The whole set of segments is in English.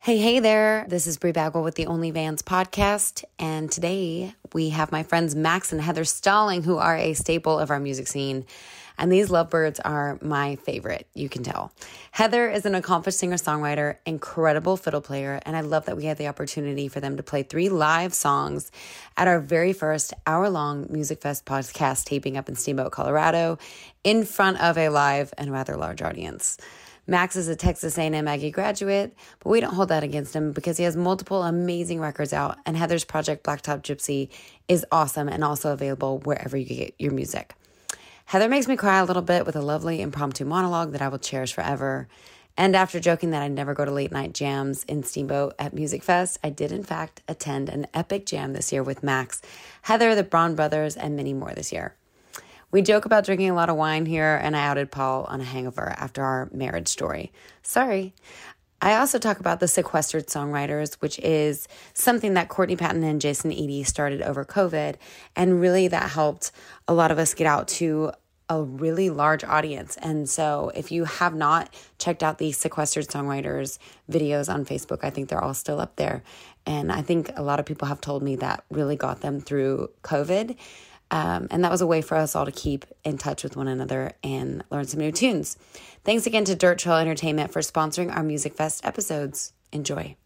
Hey there. This is Brie Bagwell with the Only Vans podcast. And today we have my friends Max and Heather Stalling, who are a staple of our music scene. And these lovebirds are my favorite, you can tell. Heather is an accomplished singer-songwriter, incredible fiddle player, and I love that we had the opportunity for them to play 3 live songs at our very first hour-long Music Fest podcast taping up in Steamboat, Colorado, in front of a live and rather large audience. Max is a Texas A&M Aggie graduate, but we don't hold that against him because he has multiple amazing records out, and Heather's project Blacktop Gypsy is awesome and also available wherever you get your music. Heather makes me cry a little bit with a lovely impromptu monologue that I will cherish forever. And after joking that I'd never go to late night jams in Steamboat at Music Fest, I did in fact attend an epic jam this year with Max, Heather, the Braun Brothers, and many more this year. We joke about drinking a lot of wine here, and I outed Paul on a hangover after our marriage story. Sorry. I also talk about the Sequestered Songwriters, which is something that Courtney Patton and Jason Eady started over COVID, and really that helped a lot of us get out to a really large audience. And so if you have not checked out the Sequestered Songwriters videos on Facebook, I think they're all still up there. And I think a lot of people have told me that really got them through COVID. And that was a way for us all to keep in touch with one another and learn some new tunes. Thanks again to Dirt Trail Entertainment for sponsoring our Music Fest episodes. Enjoy.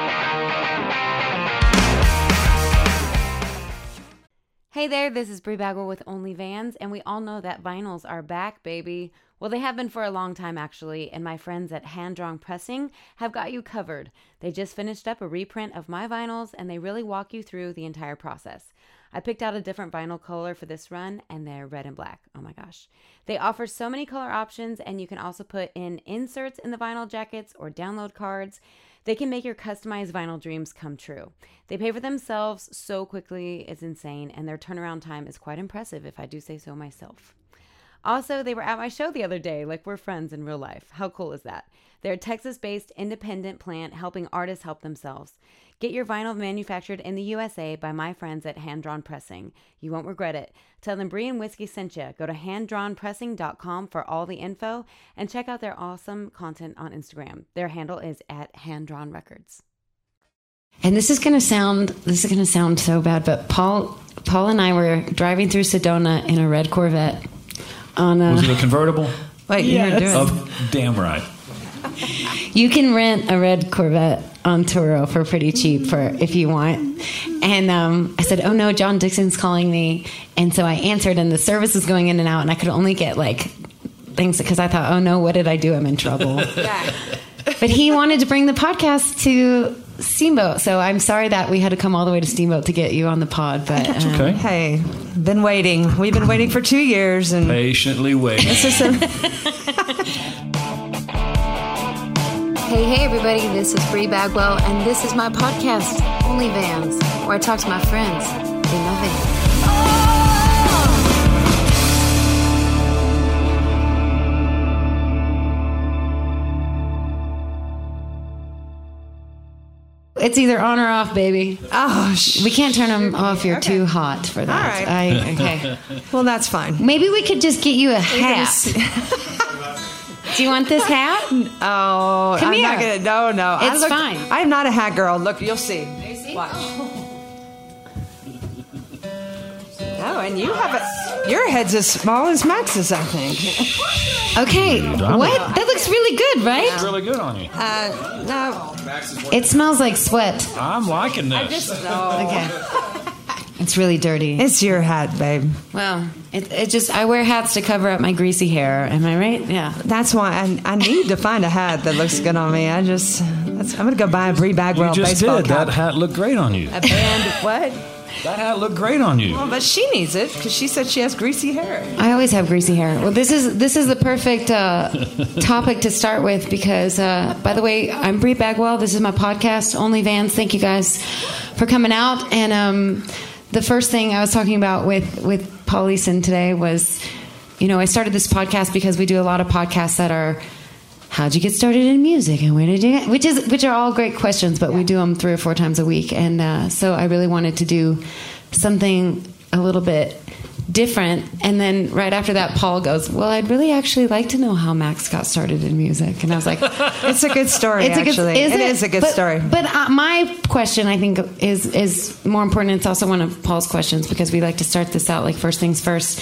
Hey there, this is Brie Bagwell with Only Vans, and we all know that vinyls are back, baby. Well, they have been for a long time, actually, and my friends at Hand Drawn Pressing have got you covered. They just finished up a reprint of my vinyls, and they really walk you through the entire process. I picked out a different vinyl color for this run, and they're red and black. Oh my gosh. They offer so many color options, and you can also put in inserts in the vinyl jackets or download cards. They can make your customized vinyl dreams come true. They pay for themselves so quickly, it's insane, and their turnaround time is quite impressive, if I do say so myself. Also, they were at my show the other day, like we're friends in real life. How cool is that? They're a Texas-based independent plant helping artists help themselves. Get your vinyl manufactured in the USA by my friends at Hand Drawn Pressing. You won't regret it. Tell them Brie and Whiskey sent you. Go to handdrawnpressing.com for all the info and check out their awesome content on Instagram. Their handle is at handdrawnrecords. And this is going to sound so bad, but Paul and I were driving through Sedona in a red Corvette. Was it a convertible? Wait, yes. You're doing damn right. You can rent a red Corvette on Turo for pretty cheap if you want. And I said, oh no, John Dixon's calling me. And so I answered, and the service was going in and out, and I could only get things because I thought, oh no, what did I do? I'm in trouble. Yeah. But he wanted to bring the podcast to Steamboat, so I'm sorry that we had to come all the way to Steamboat to get you on the pod. But okay. Hey, been waiting. We've been waiting for 2 years, and patiently waiting. Hey everybody, this is Brie Bagwell, and this is my podcast, Only Vans, where I talk to my friends in my van. It's either on or off, baby. Oh, we can't turn them off. You're too hot for that. All right. Okay. Well, that's fine. Maybe we could just get you a hat. Do you want this hat? Oh, Come here. Not gonna, no. It's fine. I'm not a hat girl. Look, you'll see. Watch. Oh, and you have your head's as small as Max's, I think. Okay. What? That looks really good, right? It's really good on you. No. It smells like sweat. I'm liking this. Okay. It's really dirty. It's your hat, babe. Well, I wear hats to cover up my greasy hair. Am I right? Yeah. That's why I need to find a hat that looks good on me. I'm going to go buy a Brie Bagwell baseball cap. That hat looked great on you. A band, what? That hat looked great on you. Well, but she needs it because she said she has greasy hair. I always have greasy hair. Well, this is the perfect topic to start with because, by the way, I'm Brie Bagwell. This is my podcast, Only Vans. Thank you guys for coming out. And the first thing I was talking about with Paul Leeson today was, I started this podcast because we do a lot of podcasts that are, how'd you get started in music and where did you get, which are all great questions, but we do them 3 or 4 times a week. And so I really wanted to do something a little bit different. And then right after that, Paul goes, well, I'd really actually like to know how Max got started in music. And I was like, it's a good story, actually. It is a good story. But my question, I think, is more important. It's also one of Paul's questions, because we like to start this out like first things first.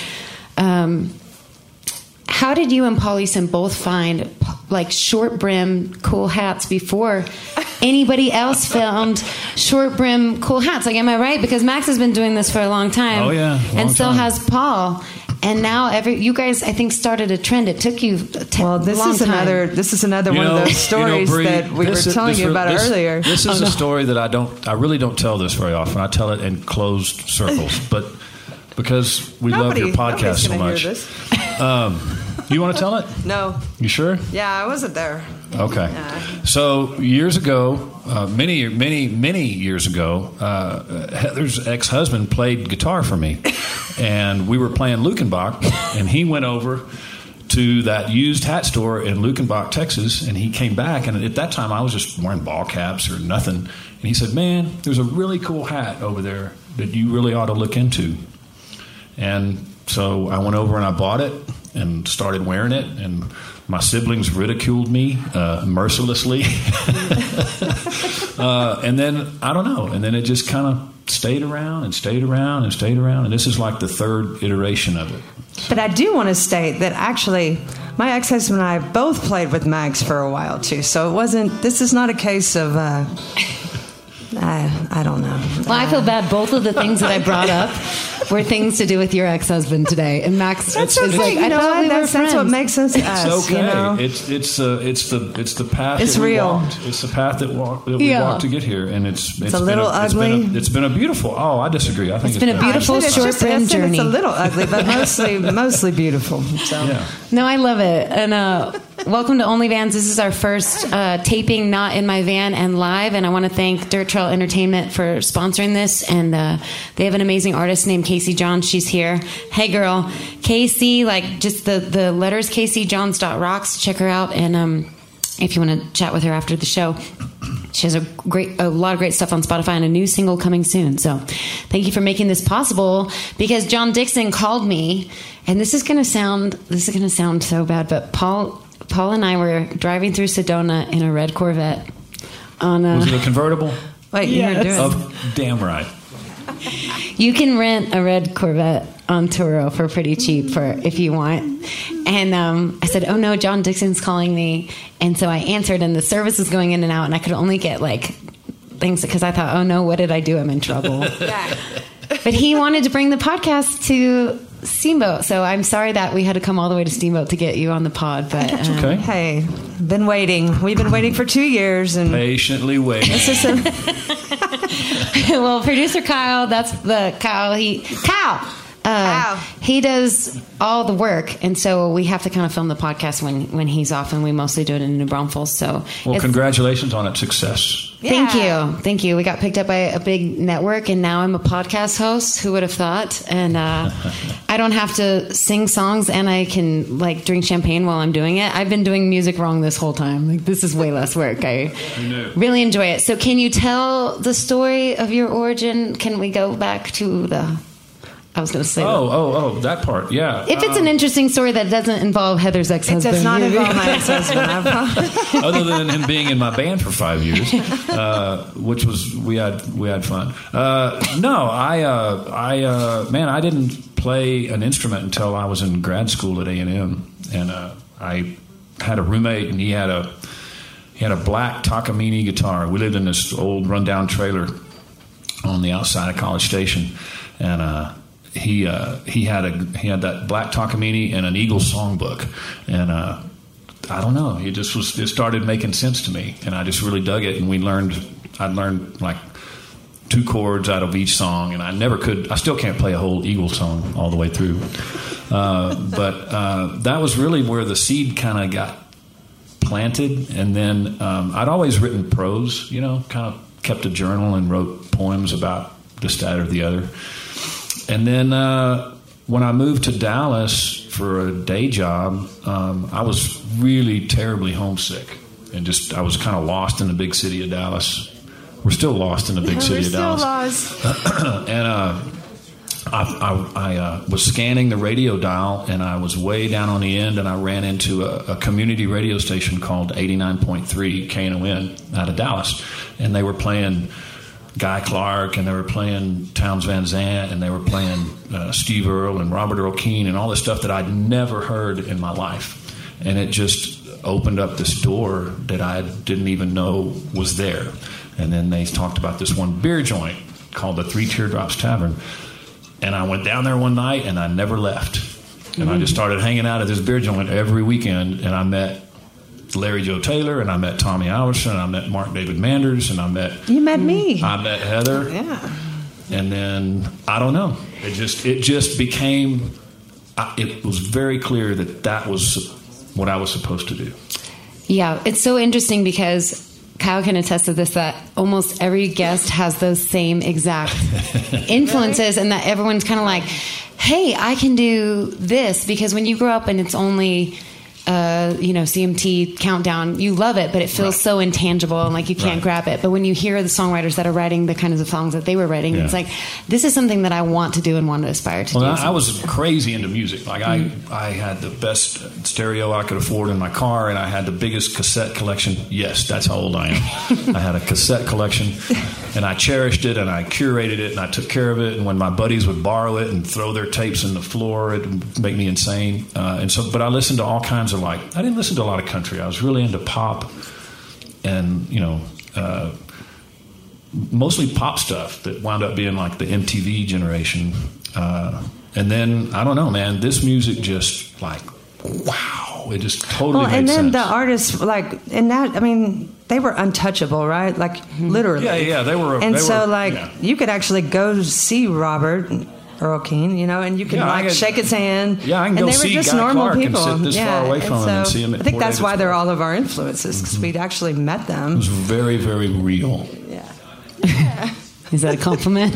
How did you and Paul Eason both find like short brim cool hats before anybody else found short brim cool hats? Like, am I right? Because Max has been doing this for a long time. Oh yeah, and so has Paul. And now you guys, I think, started a trend. It took you well, this is another one of those stories Bree, that we were telling you about earlier. This is a story that I really don't tell this very often. I tell it in closed circles, but because we love your podcast so much. You want to tell it? No. You sure? Yeah, I wasn't there. Okay. Yeah. So years ago, many years ago, Heather's ex-husband played guitar for me, and we were playing Luckenbach, and he went over to that used hat store in Luckenbach, Texas, and he came back, and at that time I was just wearing ball caps or nothing, and he said, man, there's a really cool hat over there that you really ought to look into. And so I went over and I bought it and started wearing it, and my siblings ridiculed me mercilessly. And then, I don't know, and then it just kind of stayed around and stayed around and stayed around, and this is like the third iteration of it. But I do want to state that actually my ex-husband and I both played with Max for a while too, so this is not a case of I don't know. Well, I feel bad. Both of the things that I brought up were things to do with your ex-husband today, and Max that's is okay. like, I thought we were friends. That's what makes us us. It's okay. You know? It's the path. It's that we real. walked. It's the path that we walked to get here, and it's a little ugly. It's been a beautiful. Oh, I disagree. I think it's been a beautiful short brim journey. It's a little ugly, but mostly beautiful. So. Yeah. No, I love it. And welcome to OnlyVans. This is our first taping, not in my van and live. And I want to thank Dirt Trail Entertainment for sponsoring this. And they have an amazing artist named Casey Johns. She's here. Hey, girl. Casey, like just the letters, CaseyJohns.rocks. Check her out. And if you want to chat with her after the show, she has a lot of great stuff on Spotify and a new single coming soon. So thank you for making this possible, because John Dixon called me, and this is going to sound so bad, but Paul and I were driving through Sedona in a red Corvette. Was it a convertible? Wait, yes. You're doing Damn right. You can rent a red Corvette on Turo for pretty cheap if you want. And I said, oh no, John Dixon's calling me. And so I answered, and the service was going in and out, and I could only get like things because I thought, oh no, what did I do? I'm in trouble. Yeah. But he wanted to bring the podcast to Steamboat, so I'm sorry that we had to come all the way to Steamboat to get you on the pod. But that's okay. Hey, been waiting. We've been waiting for 2 years, and patiently waiting. Well, producer Kyle, that's the Kyle. He does all the work, and so we have to kind of film the podcast when he's off, and we mostly do it in New Braunfels. So, well, congratulations on its success. Thank you. We got picked up by a big network, and now I'm a podcast host. Who would have thought? And I don't have to sing songs, and I can like drink champagne while I'm doing it. I've been doing music wrong this whole time. Like, this is way less work. I really enjoy it. So, can you tell the story of your origin? Can we go back to the? I was going to say that part, yeah. If it's an interesting story that doesn't involve Heather's ex-husband. It does not involve my ex-husband. Other than him being in my band for 5 years, which was we had fun. I didn't play an instrument until I was in grad school at A&M, and I had a roommate, and he had a black Takamine guitar. We lived in this old rundown trailer on the outside of College Station, and he had that black Takamine and an Eagles songbook, and I don't know, it started making sense to me, and I just really dug it. And I learned like 2 chords out of each song, and I still can't play a whole Eagles song all the way through, but that was really where the seed kind of got planted. And then I'd always written prose, kind of kept a journal and wrote poems about this, that, or the other. And then when I moved to Dallas for a day job, I was really terribly homesick, and I was kind of lost in the big city of Dallas. We're still lost in the big city of Dallas. We're still lost. And I was scanning the radio dial, and I was way down on the end, and I ran into a community radio station called 89.3 KNON out of Dallas, and they were playing Guy Clark, and they were playing Townes Van Zandt, and they were playing Steve Earle and Robert Earl Keen and all this stuff that I'd never heard in my life. And it just opened up this door that I didn't even know was there. And then they talked about this one beer joint called the Three Teardrops Tavern. And I went down there one night, and I never left. And I just started hanging out at this beer joint every weekend, and I met Larry Joe Taylor, and I met Tommy Iverson, and I met Mark David Manders, and You met me. I met Heather. Yeah. And then, I don't know. It just became, it was very clear that was what I was supposed to do. Yeah, it's so interesting because Kyle can attest to this, that almost every guest has those same exact influences, and that everyone's kind of like, hey, I can do this, because when you grow up and it's only CMT Countdown, you love it, but it feels so intangible and like you can't grab it. But when you hear the songwriters that are writing the kinds of songs that they were writing, it's like, this is something that I want to do and want to aspire to do. I was crazy into music. Like I had the best stereo I could afford in my car, and I had the biggest cassette collection. Yes, that's how old I am. I had a cassette collection, and I cherished it, and I curated it, and I took care of it. And when my buddies would borrow it and throw their tapes in the floor, it would make me insane. But I listened to all kinds of, I didn't listen to a lot of country. I was really into pop and, mostly pop stuff that wound up being like the MTV generation. And then, I don't know, man, this music just wow, it just totally made sense. And then the artists, they were untouchable, right? Literally. Yeah, they were. You could actually go see Robert Earl Keen, and you can shake his hand. Yeah, I can go see Guy normal Clark people. and sit this far away from him and see him at I think Port that's why Edwards they're Park. all of our influences, because we'd actually met them. It was very, very real. Yeah. Is that a compliment?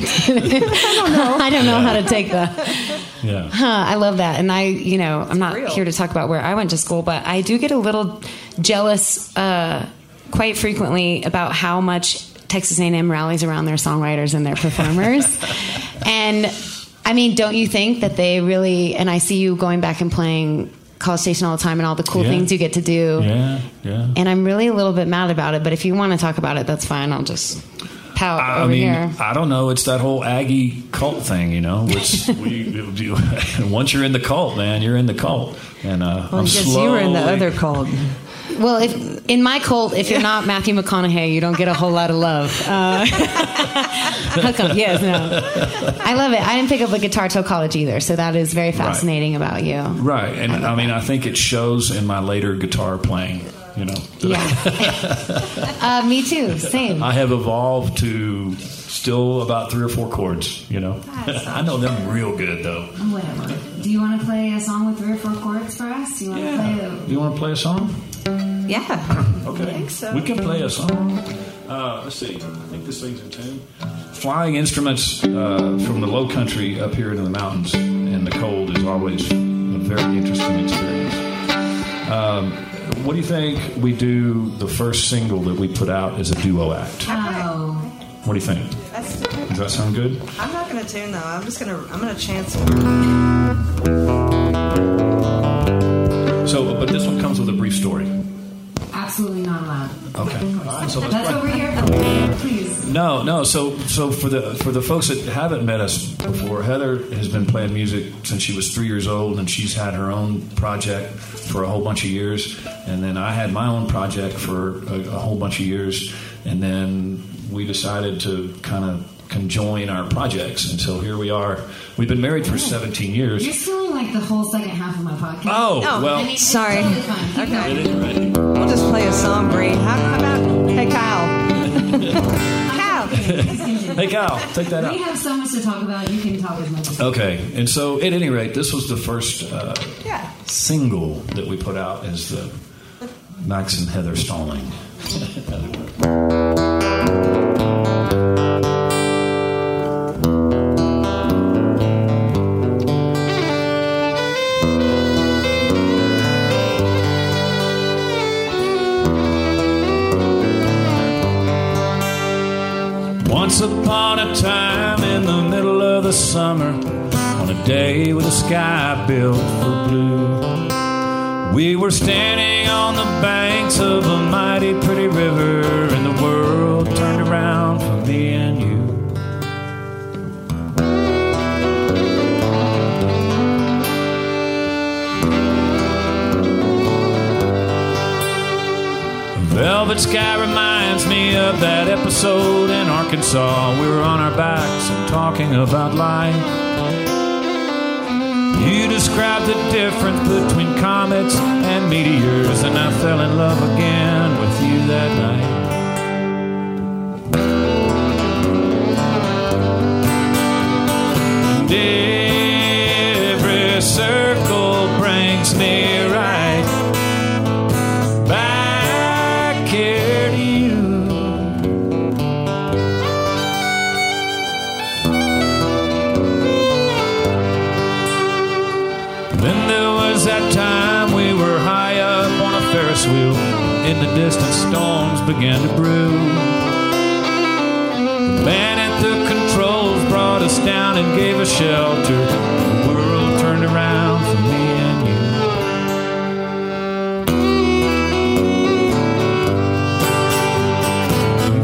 I don't know how to take that. Yeah. I love that. And I'm not here to talk about where I went to school, but I do get a little jealous quite frequently about how much Texas A&M rallies around their songwriters and their performers. And don't you think that they really, and I see you going back and playing College Station all the time and all the cool things you get to do. Yeah. And I'm really a little bit mad about it, but if you want to talk about it, that's fine. I'll just pout over here. I don't know. It's that whole Aggie cult thing, which once you're in the cult, man, you're in the cult. And I guess you were in the other cult. Well, if in my cult, if you're not Matthew McConaughey, you don't get a whole lot of love. How come? Yes, no. I love it. I didn't pick up a guitar till college either, so that is very fascinating about you. Right, and I think it shows in my later guitar playing. Yeah. Me too. Same. I have evolved to still about 3 or 4 chords. I know them real good though. Whatever. Do you want to play a song with 3 or 4 chords for us? Do you want to play a song? Yeah. Okay. I think so. We can play a song. Let's see. I think this thing's in tune. Flying instruments from the low country up here into the mountains in the cold is always a very interesting experience. What do you think we do the first single that we put out as a duo act? Oh. What do you think? Does that sound good? I'm not going to tune though. I'm going to chance. So, but this one comes with a brief story. Absolutely not allowed. Okay. All right, so that's over here. Please. No. So for the folks that haven't met us before, Heather has been playing music since she was 3 years old, and she's had her own project for a whole bunch of years. And then I had my own project for a whole bunch of years, and then we decided to kind of conjoin our projects, and so here we are. We've been married for 17 years. You're stealing the whole second half of my podcast. Oh, well. Sorry. Totally fine. Okay. We'll just play a song, Bree. How about, hey, Kyle. Kyle. Hey, Kyle, take that out. We have so much to talk about. You can talk as much as Okay, and so at any rate, this was the first single that we put out as the Max and Heather Stalling. Once upon a time in the middle of the summer, on a day with the sky built for blue, we were standing on the banks of a mighty pretty river, and the world turned around for me and you. Velvet sky reminds me of that episode in Arkansas. We were on our backs and talking about life. You described the difference between comets and meteors, and I fell in love again with you that night. And every circle brings me right back here to you. Then there was that time we were high up on a Ferris wheel. In the distance, storms began to brew. The man at the controls brought us down and gave us shelter. The world turned around for me and you. And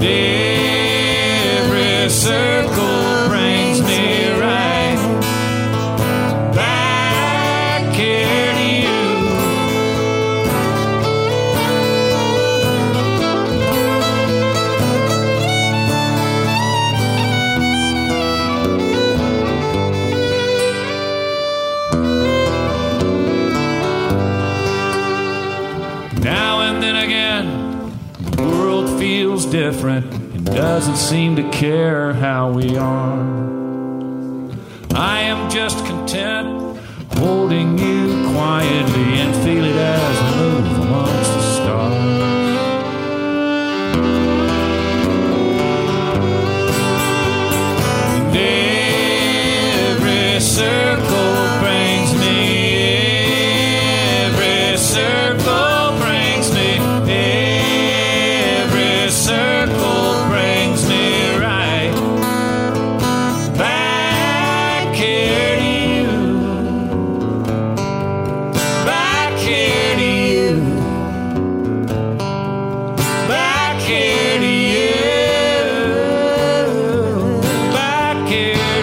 every circle brings me right back here to you. Now and then again, the world feels different and doesn't seem to care how we are. I am just content holding you quietly and feel it as we move amongst the stars. And every circle brings me, every circle brings me, every circle brings me right back here to you, back here to you, back here to you, back here to you.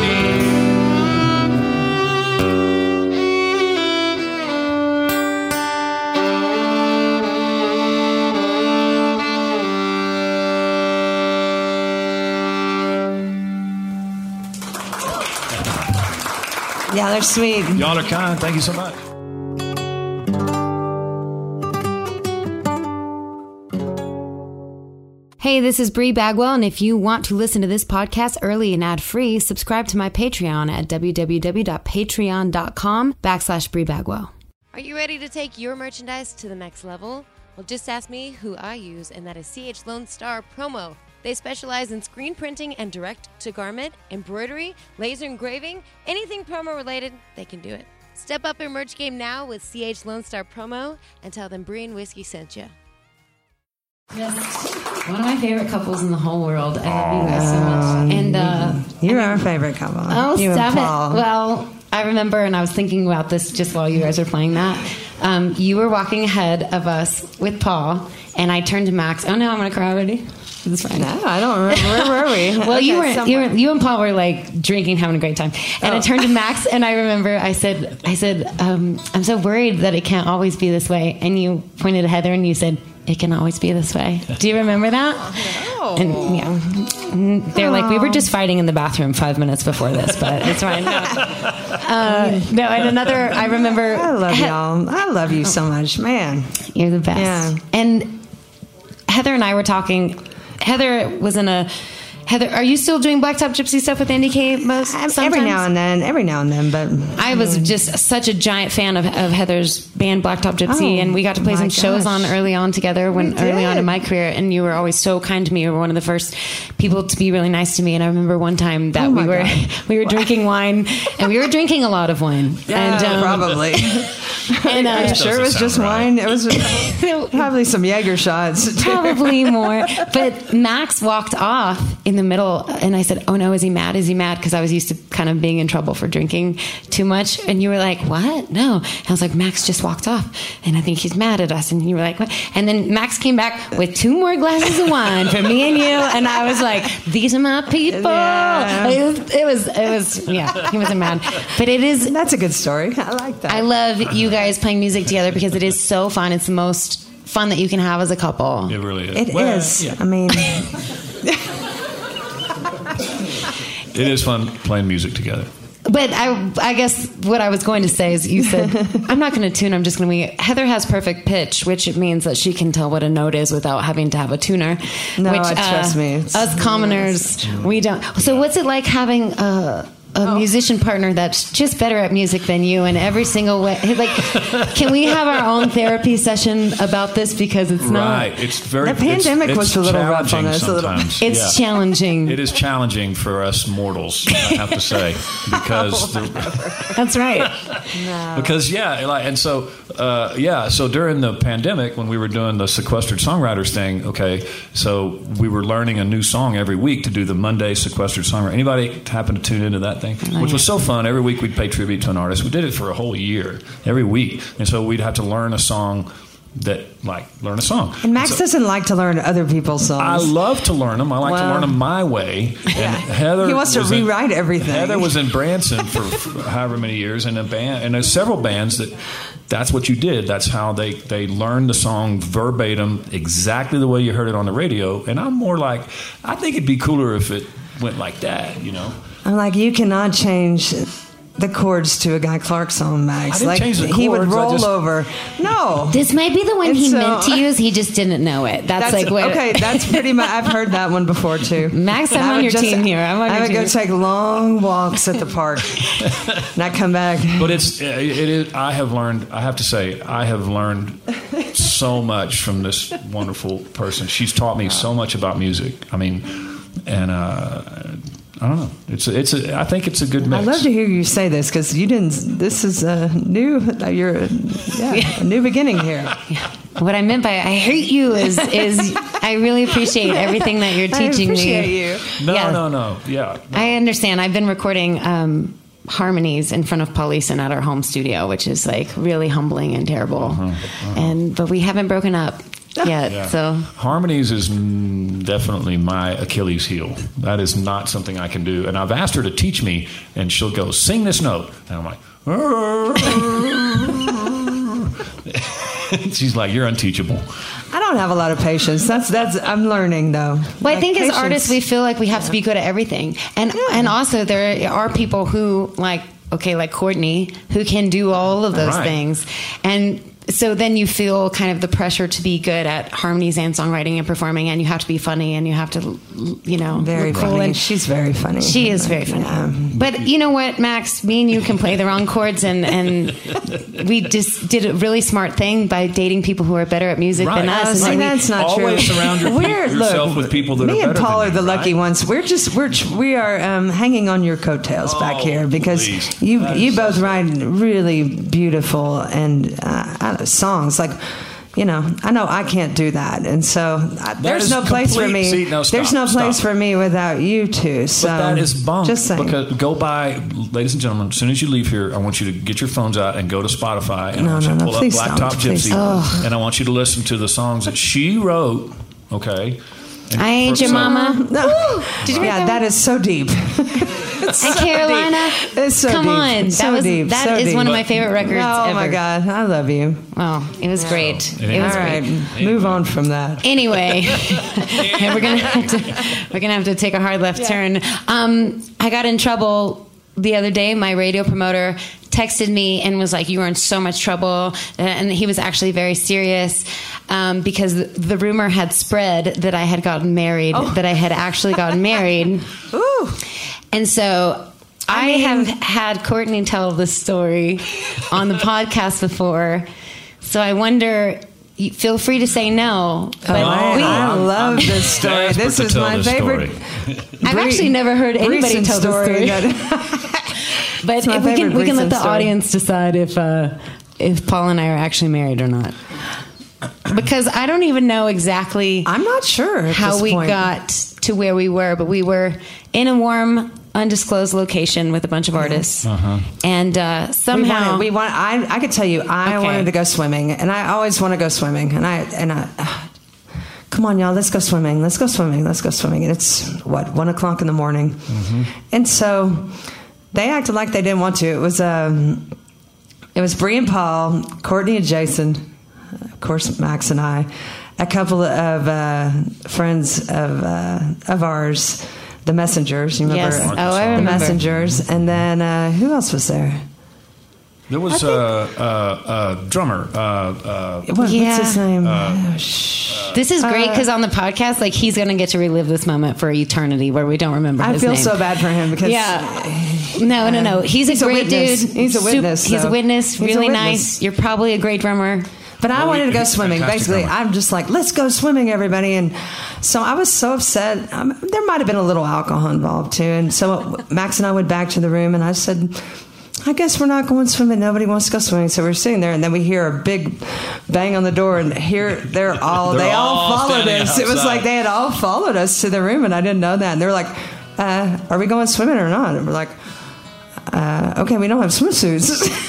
Yeah, they're sweet. Y'all are kind. Thank you so much. Hey, this is Bree Bagwell, and if you want to listen to this podcast early and ad-free, subscribe to my Patreon at www.patreon.com/Bree Bagwell. Are you ready to take your merchandise to the next level? Well, just ask me who I use, and that is CH Lone Star Promo. They specialize in screen printing and direct-to-garment, embroidery, laser engraving, anything promo related, they can do it. Step up your merch game now with CH Lone Star Promo and tell them Bree and Whiskey sent you. Yes, one of my favorite couples in the whole world. I love you guys so much. And You're our favorite couple. oh, You and stop Paul. it. Well, I remember, and I was thinking about this just while you guys were playing that. You were walking ahead of us with Paul, and I turned to Max. Oh no, I'm gonna cry already. It's fine. No, I don't remember. Where were we? Well, Okay, you and Paul were like drinking, having a great time. And I turned to Max, and I remember I said, I'm so worried that it can't always be this way. And you pointed to Heather, and you said, it can always be this way. Do you remember that? No. And yeah, they're like, we were just fighting in the bathroom 5 minutes before this, but it's fine. No, and another, I remember. I love y'all. I love you so much, man. You're the best. Yeah. And Heather and I were talking. Heather, are you still doing Blacktop Gypsy stuff with Andy K sometimes? Every now and then, but I was just such a giant fan of Heather's band Blacktop Gypsy, and we got to play some shows on early on together early on in my career, and you were always so kind to me. You were one of the first people to be really nice to me, and I remember one time that we were drinking wine, and we were drinking a lot of wine. yeah, and, probably. And Are you sure it was just wine? It was probably some Jaeger shots. Probably more. But Max walked off in the middle, and I said, "Oh no, is he mad? Is he mad?" Because I was used to kind of being in trouble for drinking too much. And you were like, "What? No." And I was like, "Max just walked off, and I think he's mad at us." And you were like, "What?" And then Max came back with 2 more glasses of wine for me and you, and I was like, "These are my people." Yeah. It was, yeah, he wasn't mad, but it is. That's a good story. I like that. I love you guys playing music together because it is so fun. It's the most fun that you can have as a couple. It really is. It is. Yeah. I mean, it is fun playing music together. But I guess what I was going to say is you said, I'm not going to tune, I'm just going to be... Heather has perfect pitch, which it means that she can tell what a note is without having to have a tuner. No, which, trust me. Us commoners, we don't. So what's it like having a musician partner that's just better at music than you in every single way? Like, can we have our own therapy session about this? Because it's not... Right. It's very... The pandemic was a little rough on us. It's challenging. It is challenging for us mortals, I have to say, because... That's right. No. Because, so during the pandemic, when we were doing the Sequestered Songwriters thing, okay, so we were learning a new song every week to do the Monday Sequestered Songwriter. Anybody happen to tune into that thing? Which was so fun. Every week we'd pay tribute to an artist. We did it for a whole year, every week. And so we'd have to learn a song learn a song. And Max doesn't like to learn other people's songs. I love to learn them. I like to learn them my way. And Heather, he wants to rewrite everything. Heather was in Branson for however many years in a band, and there's several bands that's what you did. That's how they learned the song verbatim, exactly the way you heard it on the radio. And I'm more like, I think it'd be cooler if it went like that, you know? I'm like, you cannot change the chords to a Guy Clark song, Max. I didn't change the he would chords, roll over. No. This might be the one And he so- meant to use. He just didn't know it. That's like what... okay. That's pretty much. I've heard that one before too. Max, I'm I on would your team here. I would go take long walks at the park, and I come back. But it is. I have learned. I have to say, I have learned so much from this wonderful person. She's taught me so much about music. I mean, and I don't know. I think it's a good mix. I love to hear you say this because you didn't. This is a new. You're a new beginning here. What I meant by I hate you is I really appreciate everything that you're teaching I appreciate me. you. No. Yeah. I understand. I've been recording harmonies in front of Paul Leeson at our home studio, which is like really humbling and terrible. But we haven't broken up yet. Yeah. So harmonies is definitely my Achilles heel. That is not something I can do. And I've asked her to teach me, and she'll go, sing this note. And I'm like, she's like, you're unteachable. I don't have a lot of patience. That's. I'm learning though. Well, I think as patience- artists, we feel like we have to be good at everything. And also there are people who like Courtney, who can do all of those Right. things. And so then you feel kind of the pressure to be good at harmonies and songwriting and performing, and you have to be funny, and you have to, very look cool. funny. And She's very funny. she is very funny. Yeah. But you know what, Max? Me and you can play the wrong chords, and we just did a really smart thing by dating people who are better at music than Right. us. See, And then that's not Always true. surround yourself with people that are me better and Paul than are the you, lucky right? ones. We are hanging on your coattails back here because please. you That you is both so write really beautiful and songs like. I know I can't do that, and so there's is no place for me. complete- see, no, stop, there's no place stop. for me without you two. So But that is bunk. Just saying. Because go by, ladies and gentlemen, as soon as you leave here, I want you to get your phones out and go to Spotify, and I want you to pull up please Blacktop don't. Please Gypsy, don't. and I want you to listen to the songs that she wrote. Okay. And I ain't your so- mama. No. Did you read Yeah, that is so deep. And Carolina, It's so come deep. on, So deep. That So is deep. one of my favorite records Oh ever. my God, I love you. Well, it was great. It It was is. All great. right, move on from that. Anyway, we're gonna have to take a hard left turn. I got in trouble the other day. My radio promoter texted me and was like, "You are in so much trouble," and he was actually very serious because the rumor had spread that I had gotten married, that I had actually gotten married, Ooh. and so. I have had Courtney tell this story on the podcast before, so I wonder. Feel free to say no, but I love this story. desperate This to is tell my this favorite. story. I've actually never heard anybody recent tell the story. But my if we can favorite let the recent story. audience decide if Paul and I are actually married or not. Because I don't even know exactly I'm not sure at how this we point. got to where we were, but we were in a warm, undisclosed location with a bunch of artists. And somehow I could tell you, I wanted to go swimming, and I always want to go swimming. And I come on, y'all, let's go swimming. Let's go swimming. Let's go swimming. And it's 1:00 in the morning. And so they acted like they didn't want to. It was Bree and Paul, Courtney and Jason, of course, Max and I, a couple of friends of ours, the Messengers. You remember? Yes. I remember. The Messengers. And then who else was there? There was a drummer. What's his name? This is great because on the podcast, like, he's going to get to relive this moment for eternity where we don't remember his name. I feel so bad for him because... No. He's a great dude. He's a witness. He's a witness. Really nice. You're probably a great drummer. But I wanted to go swimming. Basically, I'm just like, let's go swimming, everybody. And so I was so upset. There might have been a little alcohol involved, too. And so Max and I went back to the room, and I said... I guess we're not going swimming. Nobody wants to go swimming. So we're sitting there, and then we hear a big bang on the door, and here they all followed us. Outside. It was like they had all followed us to the room, and I didn't know that. And they were like, are we going swimming or not? And we're like, okay, we don't have swimsuits.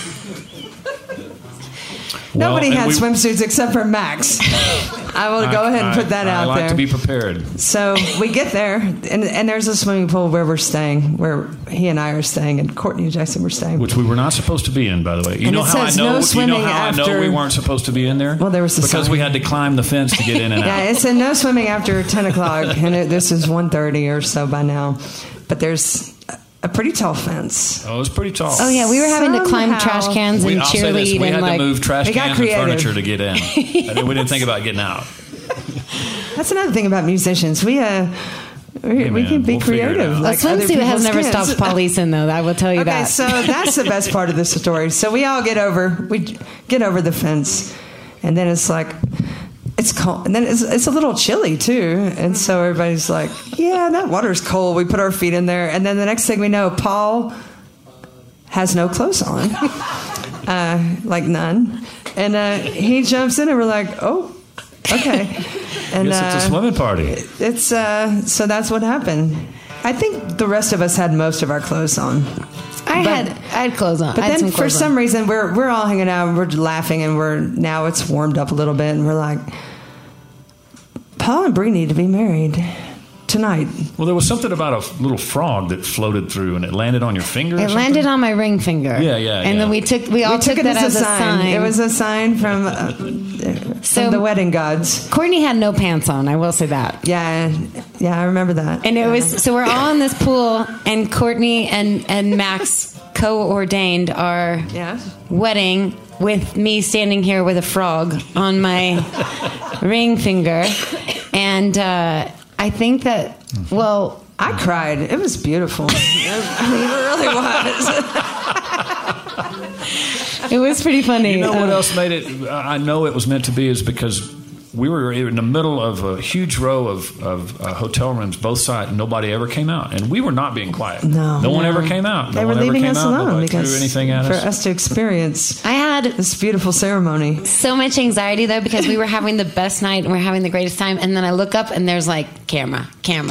Nobody had swimsuits except for Max. I will go ahead and put that out there. I like to be prepared. So we get there, and there's a swimming pool where we're staying, where he and I are staying, and Courtney and Jason were staying. Which we were not supposed to be in, by the way. You know how I know we weren't supposed to be in there? Well, there was because we had to climb the fence to get in and out. Yeah, it said no swimming after 10 o'clock, and this is 1:30 or so by now. But there's a pretty tall fence. Oh, it was pretty tall. Oh, yeah. We were having to climb trash cans and cheerlead. We had to move trash cans and creative. furniture to get in. We didn't think about getting out. That's another thing about musicians. We can be creative. A swimsuit has never stopped Paul Eason, though. I will tell you that. Okay, so that's the best part of the story. So we all get over the fence, and then it's like... It's cold, and then it's a little chilly too, and so everybody's like, "Yeah, that water's cold." We put our feet in there, and then the next thing we know, Paul has no clothes on, like none, and he jumps in, and we're like, "Oh, okay." And guess it's a swimming party. It's so that's what happened. I think the rest of us had most of our clothes on. I had clothes on. But then for some reason we're all hanging out and we're laughing, and now it's warmed up a little bit, and we're like, Paul and Bree need to be married tonight. Well, there was something about a little frog that floated through, and it landed on your finger. It landed on my ring finger. Yeah. And then we all took that as a sign. It was a sign from the wedding gods. Courtney had no pants on. I will say that. Yeah, I remember that. And it was so we're all in this pool, and Courtney and Max co-ordained our wedding with me standing here with a frog on my ring finger, and I think that I cried. It was beautiful. It really was. It was pretty funny. You know what else made it? I know it was meant to be is because we were in the middle of a huge row of hotel rooms, both sides. Nobody ever came out, and we were not being quiet. No one ever came out. They were leaving us alone because threw anything at for us to experience. I had this beautiful ceremony. So much anxiety though, because we were having the best night and we're having the greatest time, and then I look up and there's like camera.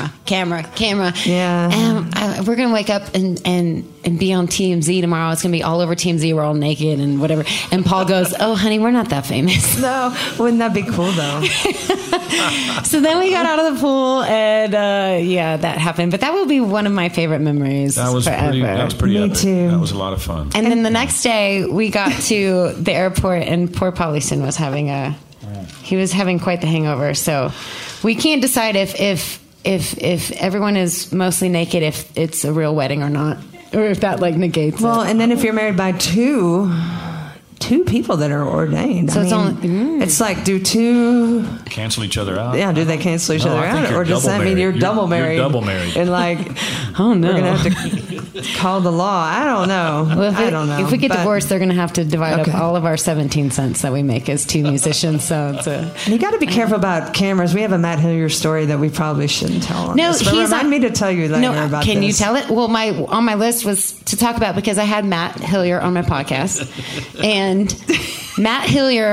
Yeah, and we're gonna wake up and be on TMZ tomorrow. It's gonna be all over TMZ. We're all naked and whatever. And Paul goes, "Oh, honey, we're not that famous." No, wouldn't that be cool though? So then we got out of the pool, and that happened. But that will be one of my favorite memories. That was forever. pretty Me epic. too. That was a lot of fun. And then the next day, we got to the airport, and poor Paul Eason was having quite the hangover. So we can't decide if everyone is mostly naked, if it's a real wedding or not, or if that negates it. Well, and then if you're married by two people that are ordained, so it's like, do two cancel each other out? Yeah, do they cancel each other out, or does that mean you're double married? You're double married, and oh no, we're gonna have to call the law. I don't know. Well, I don't know. If we get divorced, they're gonna have to divide up all of our 17 cents that we make as two musicians. So you got to be careful about cameras. We have a Matt Hillier story that we probably shouldn't tell. Remind me to tell you later about can this. you tell it? Well, on my list was to talk about, because I had Matt Hillier on my podcast, and Matt Hillier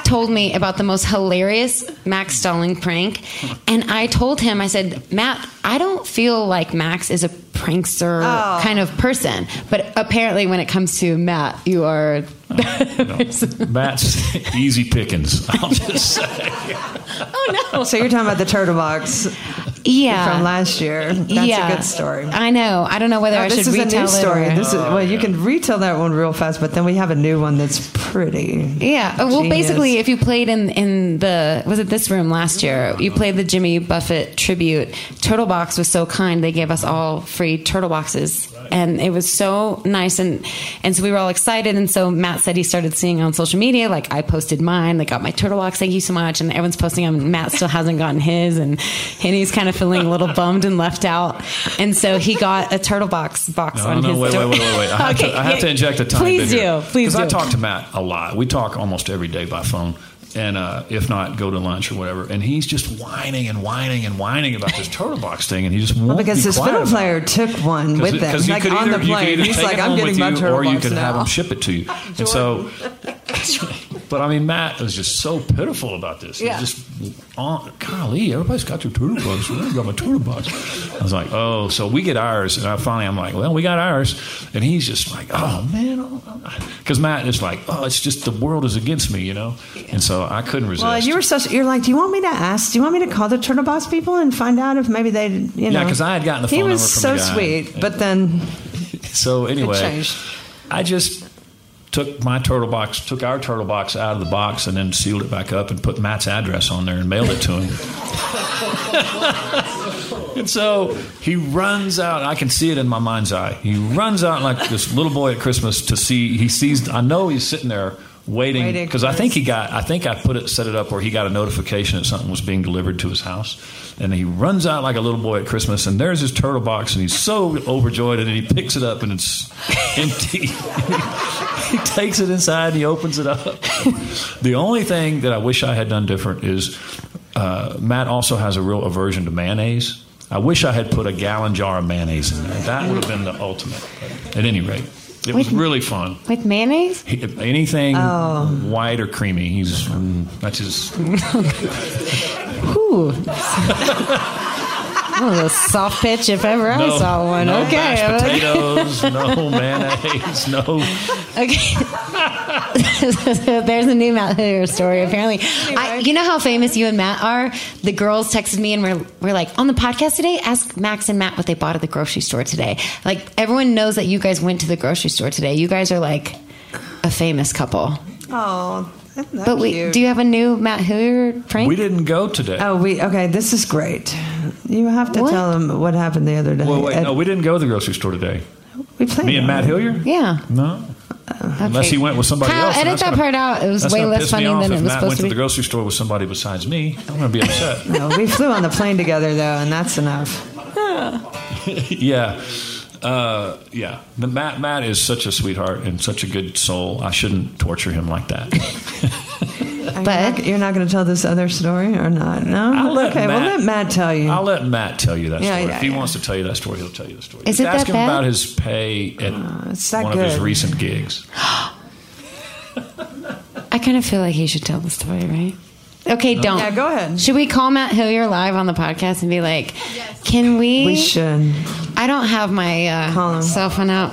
Matt told me about the most hilarious Max Stalling prank. And I told him, I said, Matt, I don't feel like Max is a prankster kind of person. But apparently when it comes to Matt, you are... No. Matt's easy pickings, I'll just say. Oh, no. So you're talking about the turtle box from last year. That's a good story. I know. I don't know whether I should retell it. This is a new story. Well, you can retell that one real fast, but then we have a new one that's pretty Well, basically, if you played in the... Was it this room last year? You played the Jimmy Buffett tribute. Turtle Box was so kind. They gave us all free turtle boxes. And it was so nice. And so we were all excited. And so Matt said he started seeing on social media, like, I posted mine. They got my turtle box. Thank you so much. And everyone's posting them. Matt still hasn't gotten his. And he's kind of feeling a little bummed and left out. And so he got a turtle box on his door. Wait. I have to inject a tiny bit here. Please do. Because I talk to Matt a lot. We talk almost every day by phone. And if not, go to lunch or whatever. And he's just whining about this turtle box thing. And he just won't because be his quiet fiddle player took one with them, like on the plane. He's like, I'm getting my turtle box or you could now. have him ship it to you. And so, but I mean, Matt was just so pitiful about this. Yeah. Just, golly, everybody's got their turtle box. I got my turtle box. I was like, oh, so we get ours. And I'm like, well, we got ours. And he's just like, oh, man. Because Matt is like, oh, it's just the world is against me, And so I couldn't resist. Well, you're like, do you want me to call the turtle box people and find out if maybe they, Yeah, because I had gotten the phone number from the guy. He was so sweet, but then... So anyway, it changed. I just took our turtle box out of the box and then sealed it back up and put Matt's address on there and mailed it to him. And so he runs out. I can see it in my mind's eye. He runs out like this little boy at Christmas to see. He sees. I know he's sitting there waiting because I think I set it up where he got a notification that something was being delivered to his house. And he runs out like a little boy at Christmas, and there's his turtle box, and he's so overjoyed, and he picks it up, and it's empty. He takes it inside, and he opens it up. The only thing that I wish I had done different is Matt also has a real aversion to mayonnaise. I wish I had put a gallon jar of mayonnaise in there. That would have been the ultimate. At any rate, it was really fun. With mayonnaise? Anything white or creamy. That's his... Ooh. The soft pitch if ever I saw one. No okay. Mashed potatoes, no mayonnaise, no... Okay. There's a new Matt Hillier story, apparently. You know how famous you and Matt are? The girls texted me and we're like, on the podcast today, ask Max and Matt what they bought at the grocery store today. Like, everyone knows that you guys went to the grocery store today. You guys are like a famous couple. Oh, but do you have a new Matt Hillier prank? We didn't go today. Okay, this is great. You have to tell them what happened the other day. Well, wait, no, we didn't go to the grocery store today. We played. Me and Matt Hillier? Yeah. No. Unless he went with somebody else. Edit that part out. It was way less funny than it was supposed to be. If Matt went to the grocery store with somebody besides me, I'm going to be upset. No, we flew on the plane together, though, and that's enough. Yeah. Matt is such a sweetheart and such a good soul. I shouldn't torture him like that. But you're not going to tell this other story or not? No. Let Matt tell you. I'll let Matt tell you that story. If he wants to tell you that story, he'll tell you the story. Is it that ask him bad? about his pay at one of his recent gigs. I kind of feel like he should tell the story, right? Okay, don't. Yeah, go ahead. Should we call Matt Hillier live on the podcast and be like, can we? We should. I don't have my cell phone out.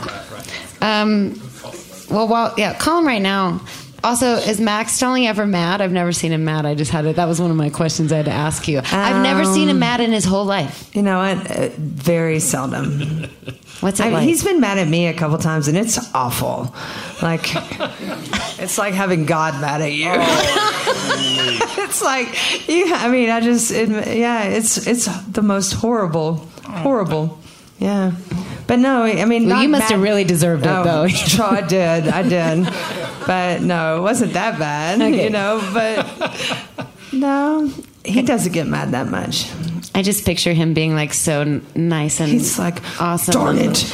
Call him right now. Also, is Max Stalling ever mad? I've never seen him mad. That was one of my questions I had to ask you. I've never seen him mad in his whole life. You know what? Very seldom. What's it like? He's been mad at me a couple times, and it's awful. Like, it's like having God mad at you. It's like, it's the most horrible. Yeah. But no, I mean... Well, you must have really deserved it, though. I did. But no, it wasn't that bad, okay. But no, he doesn't get mad that much. I just picture him being like so nice and he's like, awesome. Darn it.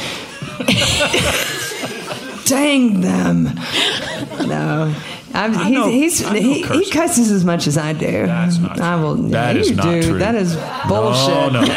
Dang them. No. He cusses as much as I do. That's not true. That is not true. That is bullshit. No.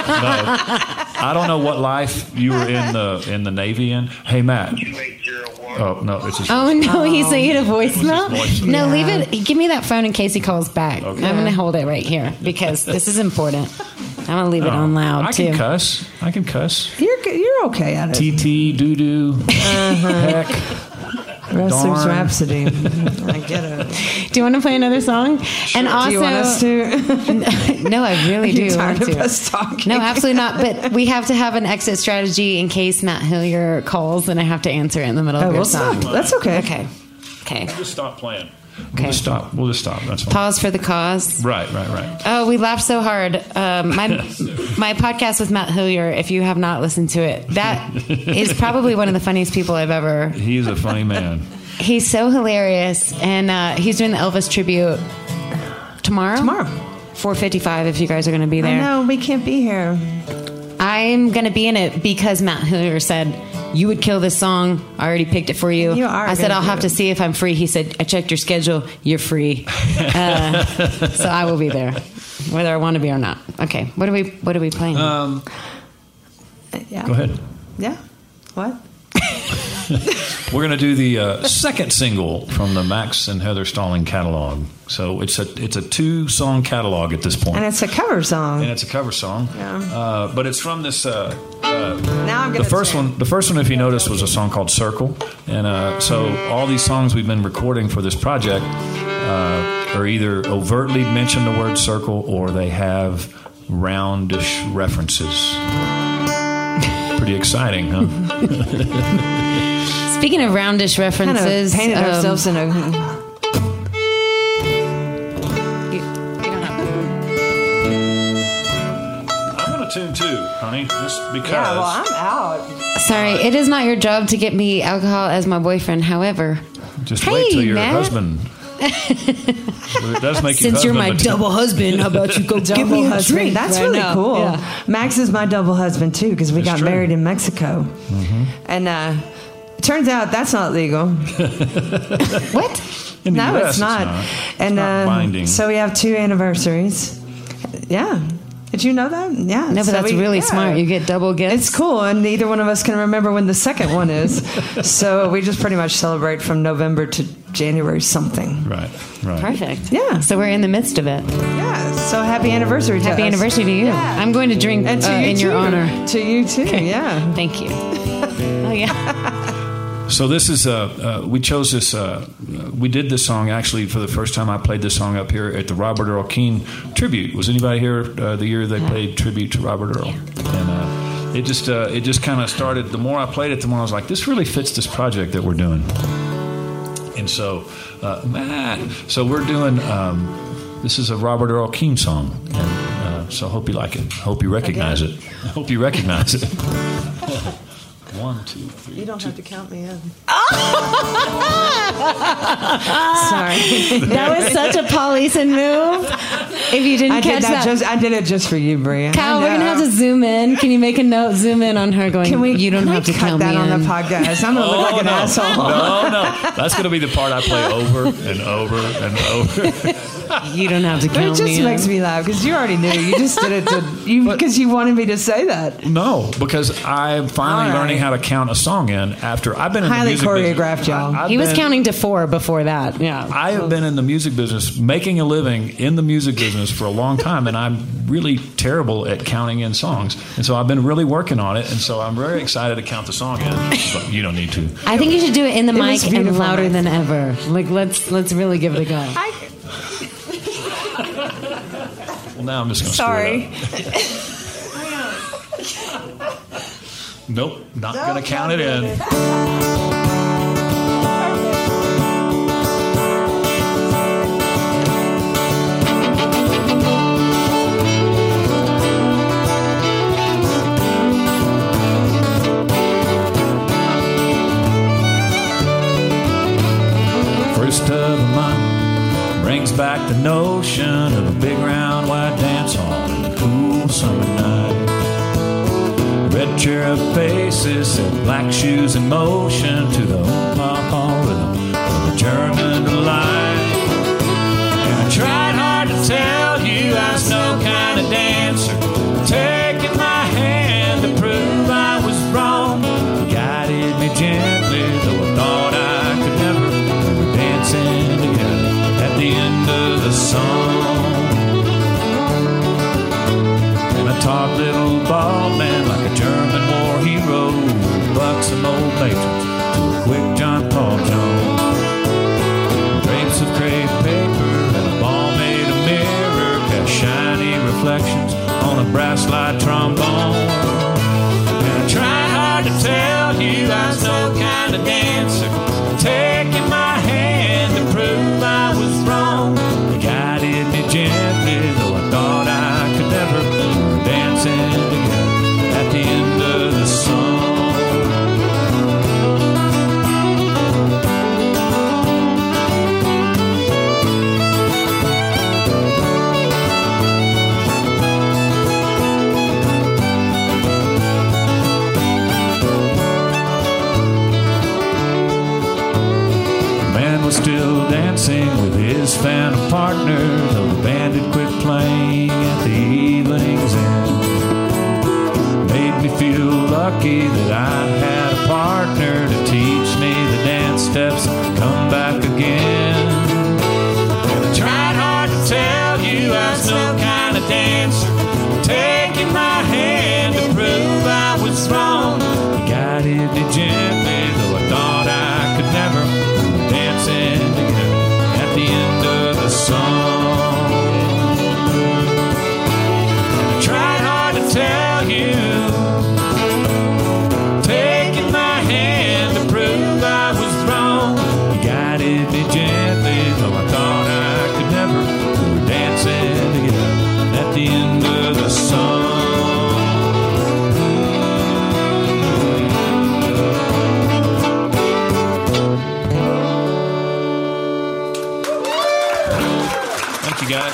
I don't know what life you were in the Navy in. Hey, Matt. Oh, no, it's his Oh, no, he sent you a voicemail? voicemail. No, leave it. Give me that phone in case he calls back. Okay. I'm going to hold it right here because this is important. I'm going to leave it on loud, I too. can cuss. You're okay at it. TT, doo-doo, heck. Wrestler's Darn. Rhapsody. I get it. Do you want to play another song? And also, Do you want us to? no, I really Are you do tired want of to. us talking? No, absolutely not. But we have to have an exit strategy in case Matt Hillier calls and I have to answer it in the middle of your We'll song. stop. That's okay. Okay. Just stop playing. Okay. We'll just stop. That's fine. Pause for the cause. Right. Oh, we laughed so hard. My podcast with Matt Hillier, if you have not listened to it, that is probably one of the funniest people I've ever. He's a funny man. He's so hilarious. And he's doing the Elvis tribute tomorrow. 4:55 if you guys are going to be there. No, we can't be here. I'm going to be in it because Matt Hillier said, you would kill this song. I already picked it for you. You are I said, gonna I'll do have it. to see if I'm free. He said, I checked your schedule. You're free. So I will be there, whether I want to be or not. Okay. What are we playing? Yeah. Go ahead. Yeah. What? We're going to do the second single from the Max and Heather Stalling catalog. So it's a 2-song catalog at this point. And it's a cover song. And it's a cover song. Yeah. But it's from this. Now I'm The gonna first one, if you notice, was a song called "Circle," and so all these songs we've been recording for this project are either overtly mention the word "circle" or they have roundish references. Pretty exciting, huh? Speaking of roundish references, Kind of painted ourselves in a. you don't have to. I'm gonna tune too, honey, just because. Yeah, well, I'm out. Sorry, it is not your job to get me alcohol as my boyfriend. However, Just Hey, wait till your Matt. husband. It does make you since you're my husband, but- double husband, how about you go give me a husband. drink? That's right really now? cool. Yeah. Max is my double husband too because we It's got true. married in Mexico, and it turns out that's not legal. What? In the No, US, it's not. And not binding. so we have 2 anniversaries. Yeah. Did you know that? Yeah. No, but So that's really smart. You get double gifts. It's cool, and neither one of us can remember when the second one is. So we just pretty much celebrate from November to January something. Right. Perfect. Yeah. So we're in the midst of it. Yeah. So happy anniversary to Happy us. anniversary to you. Yeah. I'm going to drink And to you in too. your honor. To you too. Yeah. Thank you. Oh yeah. So this is we chose this. We did this song actually for the first time. I played this song up here at the Robert Earl Keen tribute. Was anybody here the year they played tribute to Robert Earl? And it just kind of started. The more I played it, the more I was like, this really fits this project that we're doing. And so, so we're doing. This is a Robert Earl Keen song, and so I hope you like it. I hope you recognize it. I hope you recognize it. 1, 2, 3. You don't have to count me in. Sorry. That was such a Paul Eason move. If you didn't catch that. I did it just for you, Bria. Kyle, we're going to have to zoom in. Can you make a note? Zoom in on her going, you don't have to cut count that me on in. the podcast. I'm going to look like an asshole. No. That's going to be the part I play over and over and over. You don't have to But count it me just in. makes me laugh because you already knew. You just did it because you wanted me to say that. No, because I'm finally All right. learning how to count a song in after I've been in Highly the music choreographed, business. y'all. He was counting to 4 before that. Yeah. I have been in the music business, making a living in the music business for a long time, and I'm really terrible at counting in songs. And so I've been really working on it, and so I'm very excited to count the song in. But you don't need to. I think you should do it in the was mic and beautiful, louder Mike. than ever. Like let's really give it a go. Well, now I'm just going to Sorry. screw it up. Nope, not going to count it in. First of the month brings back the notion of a big round white dance hall in a cool summer night. Red cherub faces and black shoes in motion to the pop rhythm of a German delight. And I tried hard to tell you I was no kind of dancer, taking my hand to prove I was wrong. You guided me gently, though I thought tall man like a German war hero. Buxom old patrons to a quick John Paul Jones. Drapes of crepe paper and a ball made of mirror cast shiny reflections on a brass light trombone. And I tried hard to tell you I was no kind of dancer, taking my hand to prove I was wrong. You guided me gently, though I thought I could never. We were dancing together at the end of the song. Still dancing with his phantom partner, though the band had quit playing at the evening's end. Made me feel lucky that I had a partner to teach me the dance steps and come back again. And I tried hard to tell you I was no kind of dancer, taking my hand to prove I was wrong. You guided me gently, though I thought I could never. Dancing together at the end of the song. And I tried hard to tell you, taking my hand to prove I was wrong. You guided me gently, though I thought I could never. We were dancing together at the end of the song. Guys.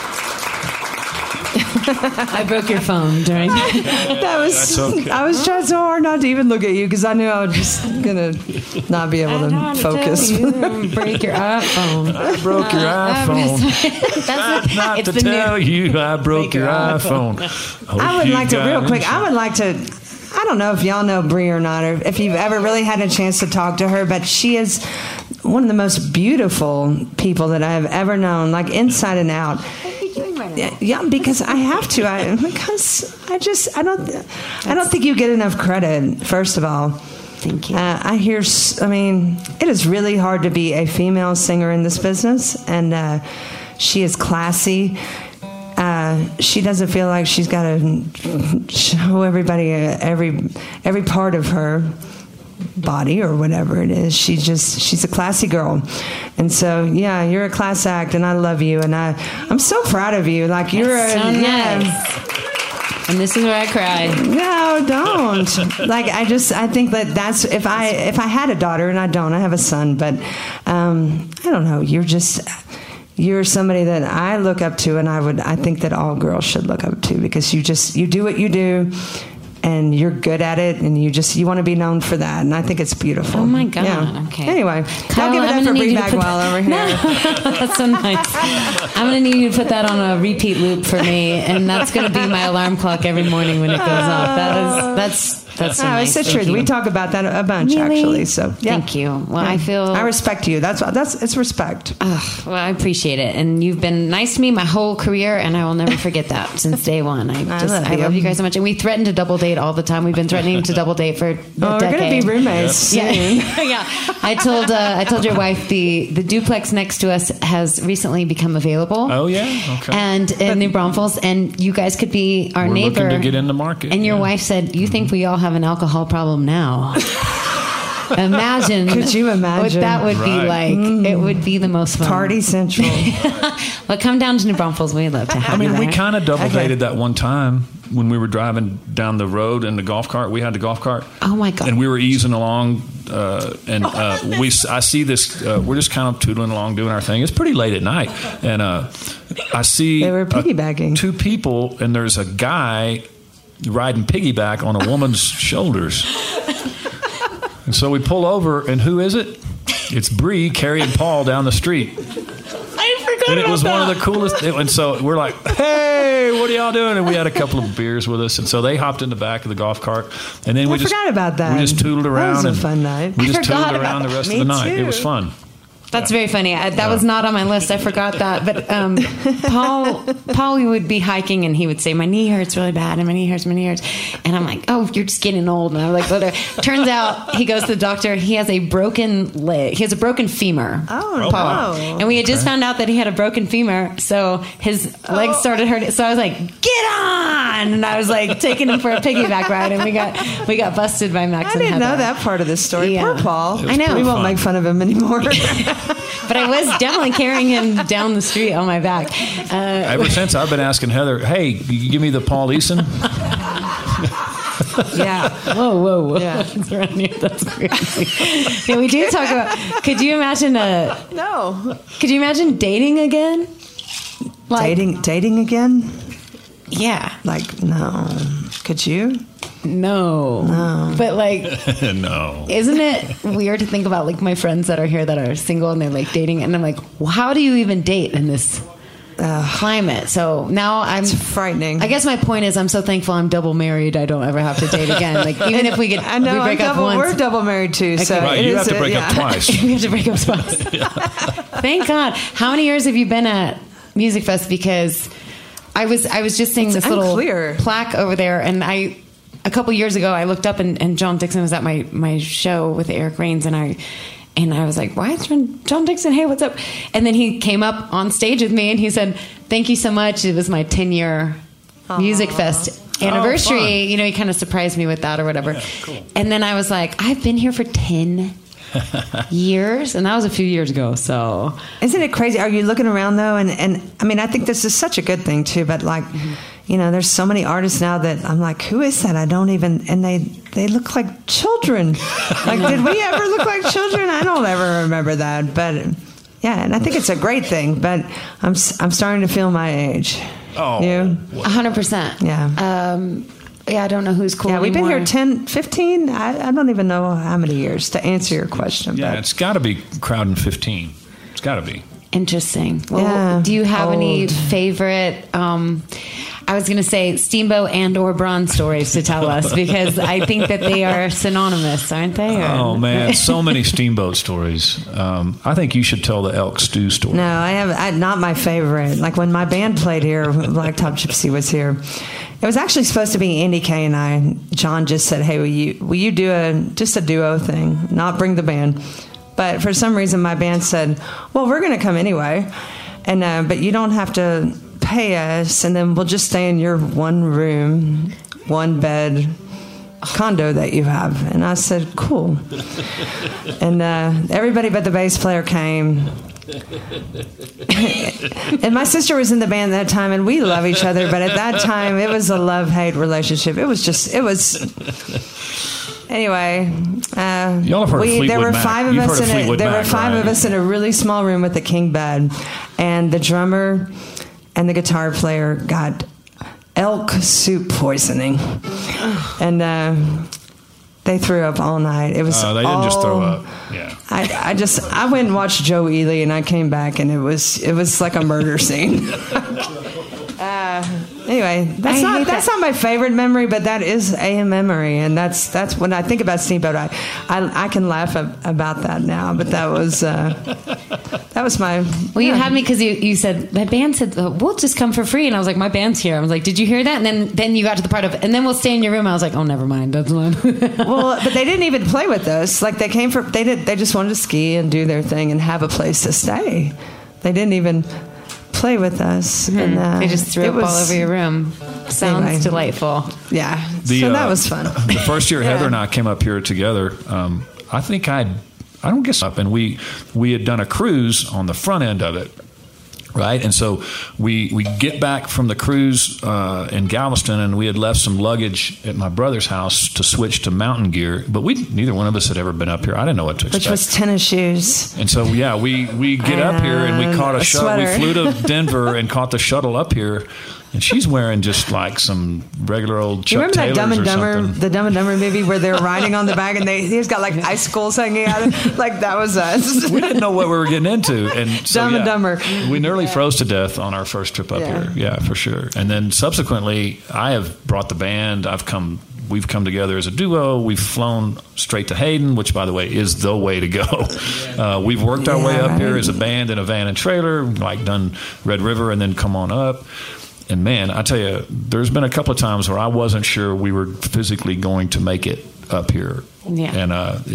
I broke your phone during that was. That's okay. I was trying so hard not to even look at you because I knew I was just gonna not be able to focus. Break your iPhone. I broke your iPhone. Not to tell you I broke your iPhone. I would like to real quick. I would like to. I don't know if y'all know Brie or not, or if you've ever really had a chance to talk to her, but she is one of the most beautiful people that I have ever known, like inside and out. What are you doing right now? Yeah, because I have to. I don't think you get enough credit. First of all, thank you. It is really hard to be a female singer in this business, and she is classy. She doesn't feel like she's got to show everybody every part of her body or whatever it is. She's a classy girl. And so, yeah, you're a class act, and I love you, and I'm so proud of you. Like, you're nice. And this is where I cry. No, don't. Like, I think that's if I had a daughter, and I don't, I have a son, but I don't know. You're somebody that I look up to, and I think that all girls should look up to, because you do what you do, and you're good at it, and you want to be known for that, and I think it's beautiful. Oh my God! Yeah. Okay. Anyway, Kyle, I'll give it up for Brie Bagwell over here. No. That's so nice. I'm going to need you to put that on a repeat loop for me, and that's going to be my alarm clock every morning when it goes off. That's so nice. It's the truth. We talk about that a bunch, really? Actually. So yeah. Thank you. Well, yeah. I respect you. It's respect. Well, I appreciate it, and you've been nice to me my whole career, and I will never forget that since day one. I love you guys so much, and we threaten to double date all the time. We've been threatening to double date for a decade. We're going to be roommates soon. Yeah. I told your wife the duplex next to us has recently become available. Oh yeah, okay. And in New Braunfels, and you guys could be our neighbor. We're looking to get in the market. And your wife said, "You think we all have an alcohol problem now?" Imagine. Could you imagine what that would be like? It would be the most fun. Party Central. Well, come down to New Braunfels. We'd love to have you. We kind of double dated that one time when we were driving down the road in the golf cart. We had the golf cart. Oh my God! And we were easing along, I see this. We're just kind of tootling along, doing our thing. It's pretty late at night, and I see they were piggybacking. Two people, and there's a guy riding piggyback on a woman's shoulders. And so we pull over, and who is it? It's Brie carrying Paul down the street. I forgot And it was about one of the coolest. And so we're like, hey, what are y'all doing? And we had a couple of beers with us. And so they hopped in the back of the golf cart. And then I forgot about that. We just tootled around. That was a fun night. We just tootled around the rest of the night. Too. It was fun. That's very funny. That was not on my list. I forgot that. But Paul would be hiking and he would say, my knee hurts really bad and my knee hurts. And I'm like, oh, you're just getting old. And I'm like, well, turns out he goes to the doctor. He has a broken leg. He has a broken femur. Oh, Paul. no. And we had just found out that he had a broken femur. So his legs started hurting. So I was like, get on. And I was like taking him for a piggyback ride. And we got busted by Max and Heather. I didn't know that part of the story. Yeah. Poor Paul. I know. We won't make fun of him anymore. But I was definitely carrying him down the street on my back. Ever since, I've been asking Heather, hey, you give me the Paul Eason? Yeah. Whoa. Yeah. That's crazy. Yeah, we do talk about, could you imagine No. Could you imagine dating again? Like, Dating again? Yeah. Like, no. Could you? No. But like, No. Isn't it weird to think about like my friends that are here that are single and they're like dating, and I'm like, well, how do you even date in this climate? So now It's frightening. I guess my point is, I'm so thankful I'm double married. I don't ever have to date again. Like even if we break up once, we're double married too. So right, you have to break up twice. we have to break up twice. Thank God. How many years have you been at Music Fest? Because I was just seeing this little plaque over there, and a couple years ago I looked up and John Dixon was at my show with Eric Rains, and I was like, why is John Dixon? Hey, what's up? And then he came up on stage with me and he said, thank you so much. It was my 10-year Music Fest anniversary. You know, he kind of surprised me with that or whatever. Yeah, cool. And then I was like, I've been here for 10 years, and that was a few years ago. So isn't it crazy? Are you looking around though? And I mean, I think this is such a good thing too, but like, you know, there's so many artists now that I'm like, who is that? I don't even, and they look like children. Like, did we ever look like children? I don't ever remember that. But yeah, and I think it's a great thing, but I'm starting to feel my age. Oh, you? 100%. Yeah. Yeah, I don't know who's cool. Yeah, we've anymore. been here 10, 15, I don't even know how many years to answer your question. Yeah, but it's got to be crowding 15. It's got to be. Interesting. Well, do you have any favorite, I was going to say Steamboat and or Braun stories to tell us, because I think that they are synonymous, aren't they? Oh, man, so many Steamboat stories. I think you should tell the elk stew story. No, not my favorite. Like when my band played here, Blacktop Gypsy was here. It was actually supposed to be Andy Kay and I. John just said, hey, will you do just a duo thing, not bring the band? But for some reason, my band said, well, we're going to come anyway, and but you don't have to pay us, and then we'll just stay in your one room, one bed condo that you have. And I said, cool. And everybody but the bass player came. And my sister was in the band that time, and we love each other, but at that time it was a love-hate relationship. It was anyway. Y'all have heard Fleetwood there were Mac. five of You've us heard of in Fleetwood there Mac, were five right? of us in a really small room with the king bed, and the drummer and the guitar player got elk soup poisoning, and they threw up all night. It was they didn't just throw up. Yeah. I went and watched Joe Ely, and I came back, and it was like a murder scene. Anyway, that's not my favorite memory, but that is a memory, and that's when I think about Steamboat. I can laugh about that now, but that was my. Well, you had me because you said my band said we'll just come for free, and I was like, my band's here. I was like, did you hear that? And then you got to the part of, and then we'll stay in your room. I was like, oh, never mind. That's fine. Well, but they didn't even play with us. Like they just wanted to ski and do their thing and have a place to stay. They didn't even play with us. Mm-hmm. And, they just threw up all over your room. Sounds delightful. Yeah. So that was fun. The first year Heather and I came up here together, I think I don't guess up, and we had done a cruise on the front end of it. Right, and so we get back from the cruise in Galveston, and we had left some luggage at my brother's house to switch to mountain gear. But neither one of us had ever been up here. I didn't know what to expect. Which was tennis shoes. And so we get up here and we caught a shuttle. We flew to Denver and caught the shuttle up here. And she's wearing just like some regular old Chuck Taylors or something. The Dumb and Dumber movie where they're riding on the back and he's got like icicles hanging out. Like that was us. We didn't know what we were getting into. And so, Dumb and Dumber. We nearly froze to death on our first trip up here. Yeah, for sure. And then subsequently, I have brought the band. I've come we've come together as a duo. We've flown straight to Hayden, which, by the way, is the way to go. We've worked our way up here as a band in a van and trailer, like done Red River and then come on up. And man, I tell you, there's been a couple of times where I wasn't sure we were physically going to make it up here. Yeah. And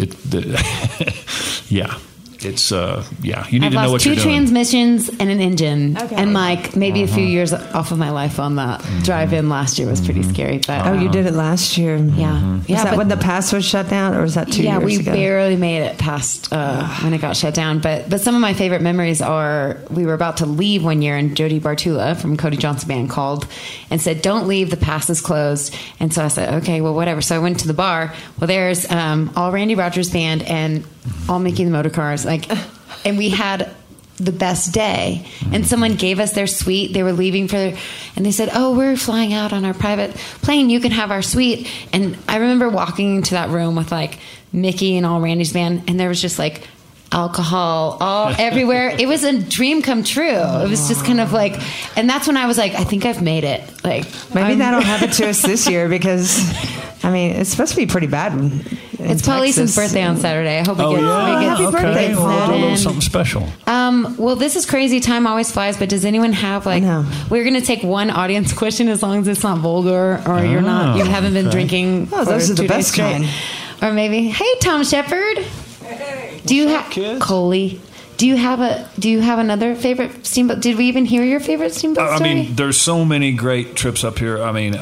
yeah. It's you need to know what you're doing. 2 transmissions and an engine, and like maybe a few years off of my life on that drive-in last year was pretty scary. But you did it last year. Yeah, Is that when the pass was shut down, or was that 2 years ago? Yeah, we barely made it past when it got shut down. But some of my favorite memories are we were about to leave one year, and Jody Bartula from Cody Johnson Band called and said, "Don't leave, the pass is closed." And so I said, "Okay, well, whatever." So I went to the bar. Well, there's all Randy Rogers Band and all Mickey and the Motorcars, and we had the best day. And someone gave us their suite. They were leaving and they said, "Oh, we're flying out on our private plane. You can have our suite." And I remember walking into that room with like Mickey and all Randy's band, and there was just like alcohol all everywhere. It was a dream come true. It was just kind of like, and that's when I was like, I think I've made it. Like maybe that'll happen to us this year, because I mean, it's supposed to be pretty bad. It's Pauline's birthday on Saturday. I hope we get happy birthday, a little something special. Well, this is crazy. Time always flies. But does anyone have we're going to take one audience question, as long as it's not vulgar or you haven't been drinking. Oh, those are the best kind. Or maybe, hey, Tom Shepard. Do you have Coley? Do you have another favorite steamboat? Did we even hear your favorite steamboat story? I mean, there's so many great trips up here. I mean,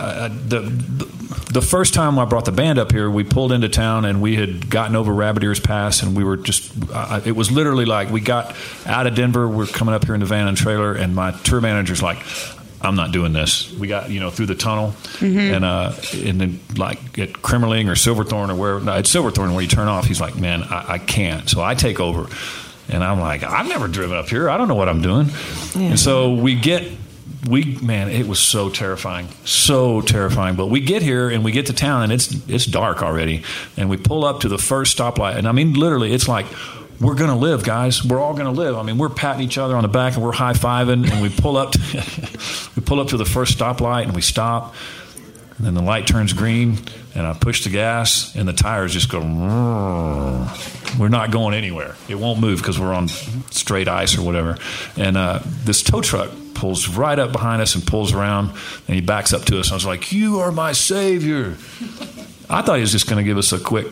the first time I brought the band up here, we pulled into town and we had gotten over Rabbit Ears Pass, and we were just it was literally like we got out of Denver, we're coming up here in the van and trailer, and my tour manager's like, "I'm not doing this." We got through the tunnel, and then like at Kremmerling or Silverthorne or where at Silverthorne where you turn off, he's like, "Man, I can't." So I take over, and I'm like, "I've never driven up here. I don't know what I'm doing." Yeah. And so man, it was so terrifying. But we get here and we get to town, and it's dark already, and we pull up to the first stoplight, and I mean literally, it's like, we're going to live, guys. We're all going to live. I mean, we're patting each other on the back and we're high-fiving, and we pull up to the first stoplight and we stop, and then the light turns green, and I push the gas and the tires just go. We're not going anywhere. It won't move because we're on straight ice or whatever. And this tow truck pulls right up behind us and pulls around, and he backs up to us. I was like, "You are my savior." I thought he was just going to give us a quick,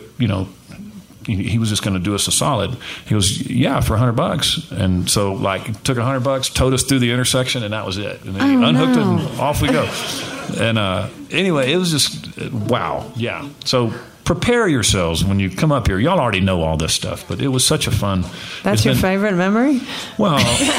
he was just going to do us a solid. He goes, "Yeah, for $100. And so took $100, towed us through the intersection, and that was it. And then he unhooked it, and off we go. And anyway, it was just wow. Yeah. So prepare yourselves when you come up here. Y'all already know all this stuff, but it was such a fun. That's your favorite memory? Well,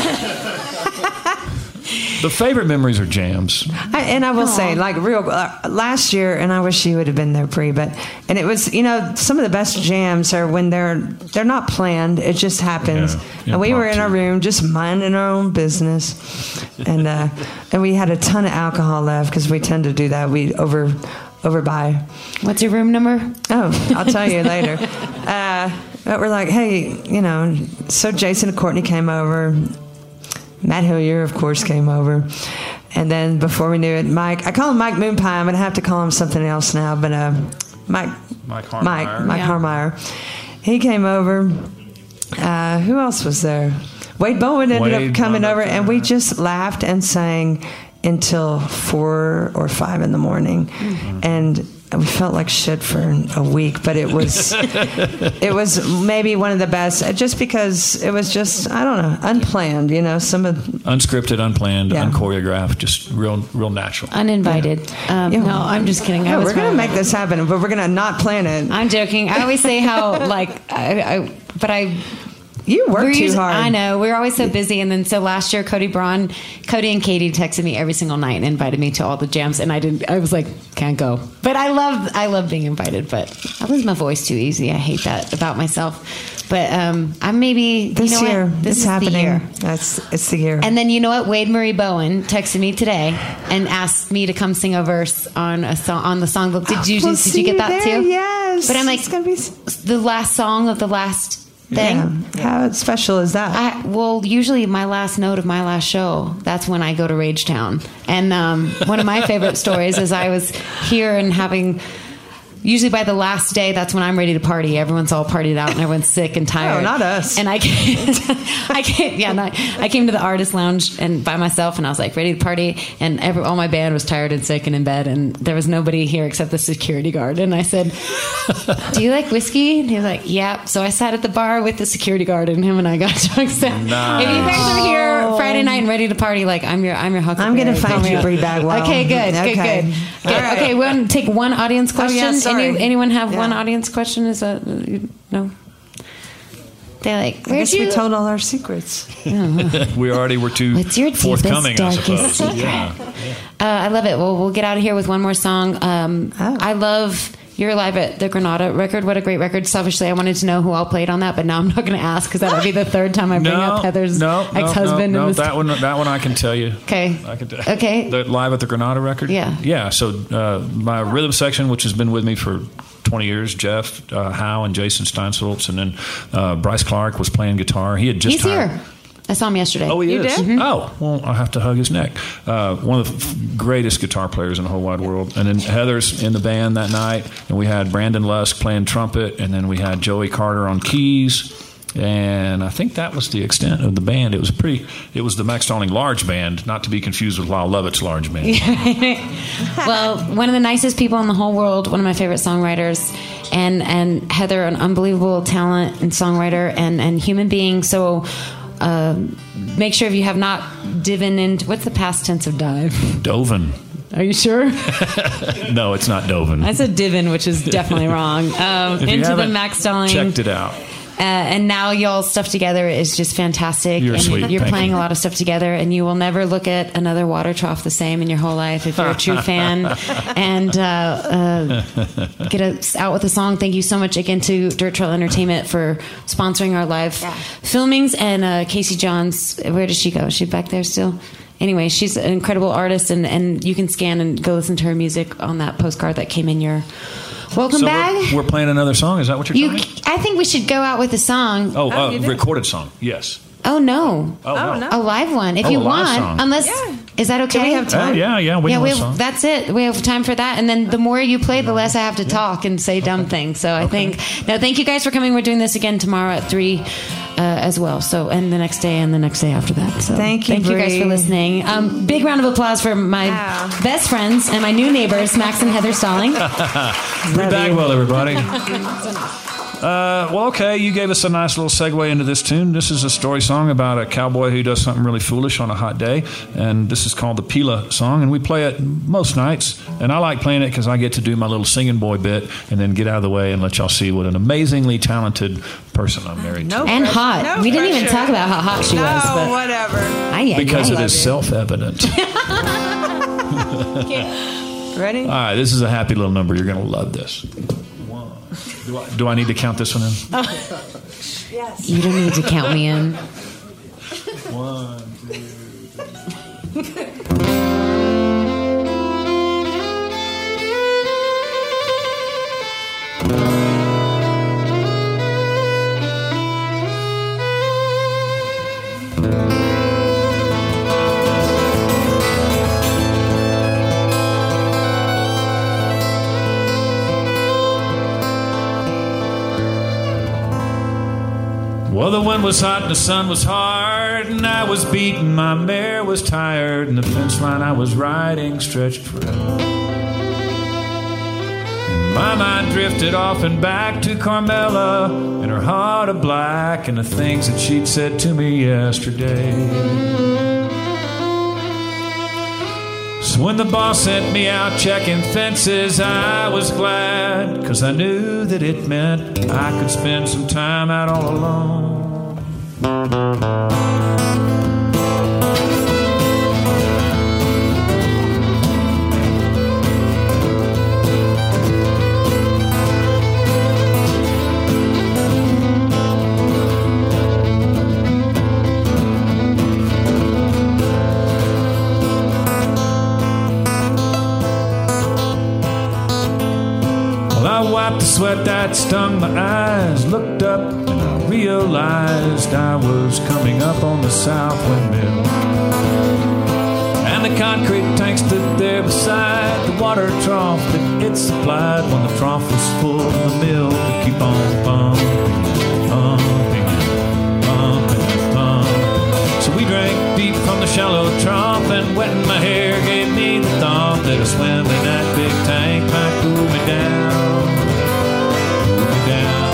the favorite memories are jams. I will say, last year, and I wish you would have been there, Bree, and it was, some of the best jams are when they're not planned. It just happens. And we were in our room just minding our own business, and we had a ton of alcohol left because we tend to do that. We overbuy. What's your room number? Oh, I'll tell you later. But we're like, hey, so Jason and Courtney came over. Matt Hillier, of course, came over. And then before we knew it, Mike, I call him Mike Moonpie. I'm going to have to call him something else now, but Mike Harmeyer. He came over. Who else was there? Wade Bowen ended up coming over, and we just laughed and sang until 4 or 5 in the morning. Mm-hmm. And we felt like shit for a week, but it was maybe one of the best, just because it was just, I don't know, unplanned, some of unscripted, unplanned, unchoreographed, just real natural, uninvited. No, I'm just kidding. No, we're gonna make this happen, but we're gonna not plan it. I'm joking. I always say how you work too hard. I know. We're always so busy. And then so last year, Cody and Katie texted me every single night and invited me to all the jams. And I was like, can't go. But I love being invited. But I lose my voice too easy. I hate that about myself. But I'm maybe this year. This is happening. The year. It's the year. And then you know what? Wade Murray Bowen texted me today and asked me to come sing a verse on the songbook. Did you get that there, too? Yes. But I'm like, it's gonna be the last song of the last thing. Yeah. How special is that? Usually my last note of my last show, that's when I go to Ragetown. And one of my favorite stories is I was here and having usually by the last day, that's when I'm ready to party. Everyone's all partied out and everyone's sick and tired. Oh, not us. And I came to the artist lounge and by myself, and I was like ready to party. And all my band was tired and sick and in bed, and there was nobody here except the security guard. And I said, "Do you like whiskey?" And he was like, "Yeah." So I sat at the bar with the security guard, and him and I got drunk. So nice. If you guys are here Friday night and ready to party, like I'm your Huckleberry. I'm gonna find you, Bree Bagwell. Okay, good. Right. Okay, we're gonna take one audience question. Anyone have one audience question? Is that no? They're like, I guess we told all our secrets. We already were too forthcoming, I suppose. I love it. Well, we'll get out of here with one more song. I love You're Live at the Granada record. What a great record. Selfishly, I wanted to know who all played on that, but now I'm not going to ask because that would be the third time I bring up Heather's ex-husband. No, that one I can tell you. Okay. I can tell you. Okay. The Live at the Granada record? Yeah. Yeah, so my rhythm section, which has been with me for 20 years, Jeff Howe and Jason Steinsultz, and then Bryce Clark was playing guitar. He had just here. I saw him yesterday. Oh, he is? Did? Mm-hmm. Oh, well, I'll have to hug his neck. One of the greatest guitar players in the whole wide world. And then Heather's in the band that night, and we had Brandon Lusk playing trumpet, and then we had Joey Carter on keys. And I think that was the extent of the band. It was the Max Stalling large band, not to be confused with Lyle Lovett's large band. Well, one of the nicest people in the whole world, one of my favorite songwriters, and Heather, an unbelievable talent and songwriter and human being. So make sure if you have not diven into, what's the past tense of dive? Doven. Are you sure? No, it's not Doven. I said divin, which is definitely wrong. Into the Max Stalling. Checked it out. And now y'all's stuff together is just fantastic. You're sweet. You're playing you. a lot of stuff together, and you will never look at another water trough the same in your whole life if you're a true fan. And get us out with a song. Thank you so much again to Dirt Trail Entertainment for sponsoring our live filmings. And Casey Johns, where does she go? Is she back there still? Anyway, she's an incredible artist, and you can scan and go listen to her music on that postcard that came in your welcome bag. We're playing another song. Is that what you're telling me? I think we should go out with a song. Recorded song. Yes. Oh no! No. A live one if you want. Song. Unless is that okay? Do we have time? We have. That's it. We have time for that. And then the more you play, the less I have to talk and say dumb things. So I think. No, thank you guys for coming. We're doing this again tomorrow at 3 as well. So and the next day and the next day after that. So thank you guys for listening. Big round of applause for my best friends and my new neighbors, Max and Heather Stalling. Bree Bagwell, everybody. Well, okay, you gave us a nice little segue into this tune. This is a story song about a cowboy who does something really foolish on a hot day, and this is called the Pila song, and we play it most nights, and I like playing it because I get to do my little singing boy bit and then get out of the way and let y'all see what an amazingly talented person I'm married to. And hot. We didn't even talk about how hot she was. But whatever. Because it is self-evident. Ready? All right, this is a happy little number. You're going to love this. Do I need to count this one in? Yes. You don't need to count me in. 1, 2, 3. Well, the wind was hot and the sun was hard, and I was beaten, my mare was tired, and the fence line I was riding stretched forever. And my mind drifted off and back to Carmela, and her heart of black, and the things that she'd said to me yesterday. So when the boss sent me out checking fences, I was glad, 'cause I knew that it meant I could spend some time out all alone. I wiped the sweat that stung my eyes, looked up, and I realized I was coming up on the south windmill. And find the concrete tank stood there beside the water trough that it supplied. When the trough was full, the mill could keep on pumping, pumping, pumping, pumping. So we drank deep from the shallow trough, and wetting my hair gave me the thought that a swim in that big tank might cool me down, cool me down.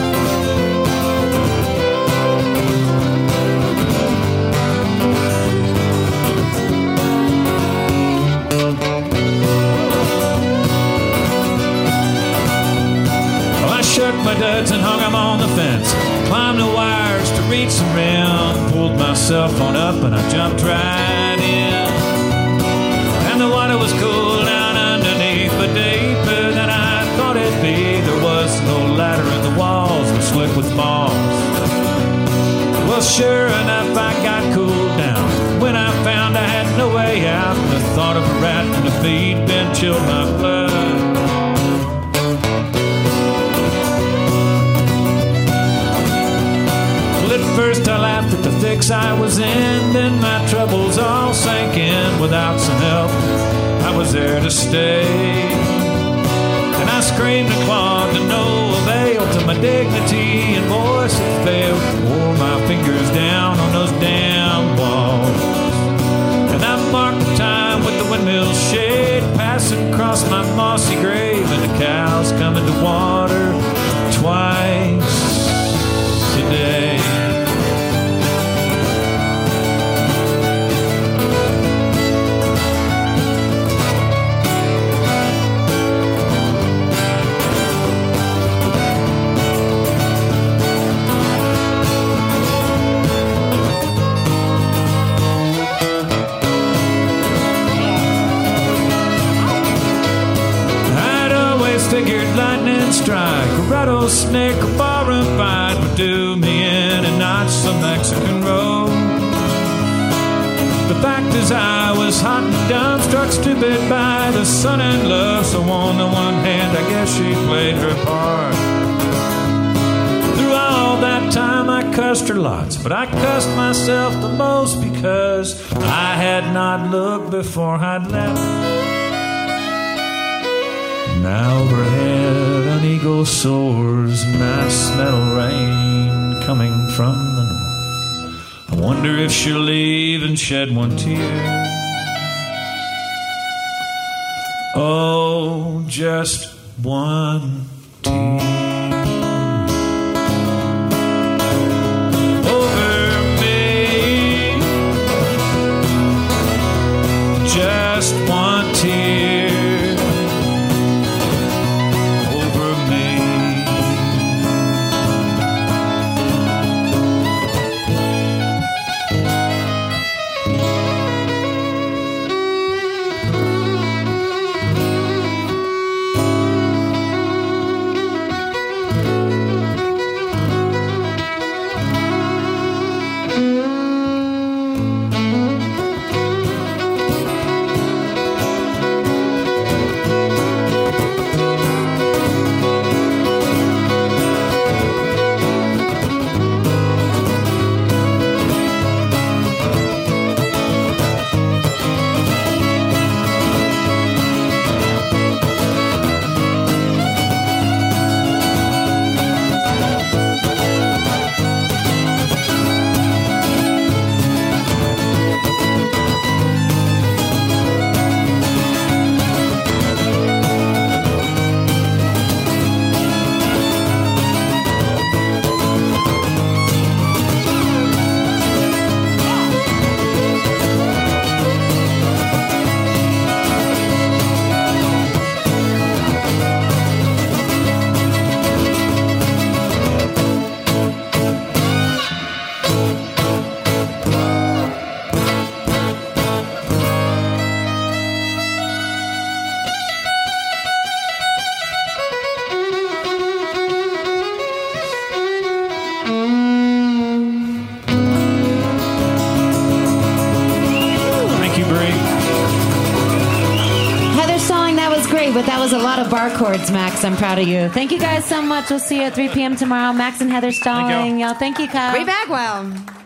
Shook my duds and hung them on the fence. Climbed the wires to reach the rim. Pulled my cell phone up and I jumped right in. And the water was cool down underneath, but deeper than I thought it'd be. There was no ladder and the walls were slick with moss. Well, sure enough, I got cooled down when I found I had no way out. The thought of a rat in the feed bin chilled my blood. At first I laughed at the fix I was in, then my troubles all sank in. Without some help, I was there to stay. And I screamed and clawed to no avail, till my dignity and voice had failed. Wore my fingers down on those damn walls. And I marked the time with the windmill's shade passing across my mossy grave, and the cows coming to water twice a day. Figured lightning strike, a rattlesnake, a foreign fight would do me in, and not some Mexican road. The fact is I was hot and dumb, struck stupid by the sun and love. So on the one hand, I guess she played her part. Through all that time I cussed her lots, but I cussed myself the most because I had not looked before I'd left. Now overhead an eagle soars, and I smell rain coming from the north. I wonder if she'll leave and shed one tear. Oh, just one tear. Over me. Just one tear. But that was a lot of bar chords, Max. I'm proud of you. Thank you guys so much. We'll see you at 3 p.m. tomorrow. Max and Heather Stalling. Y'all, thank you, Kyle. Brie Bagwell.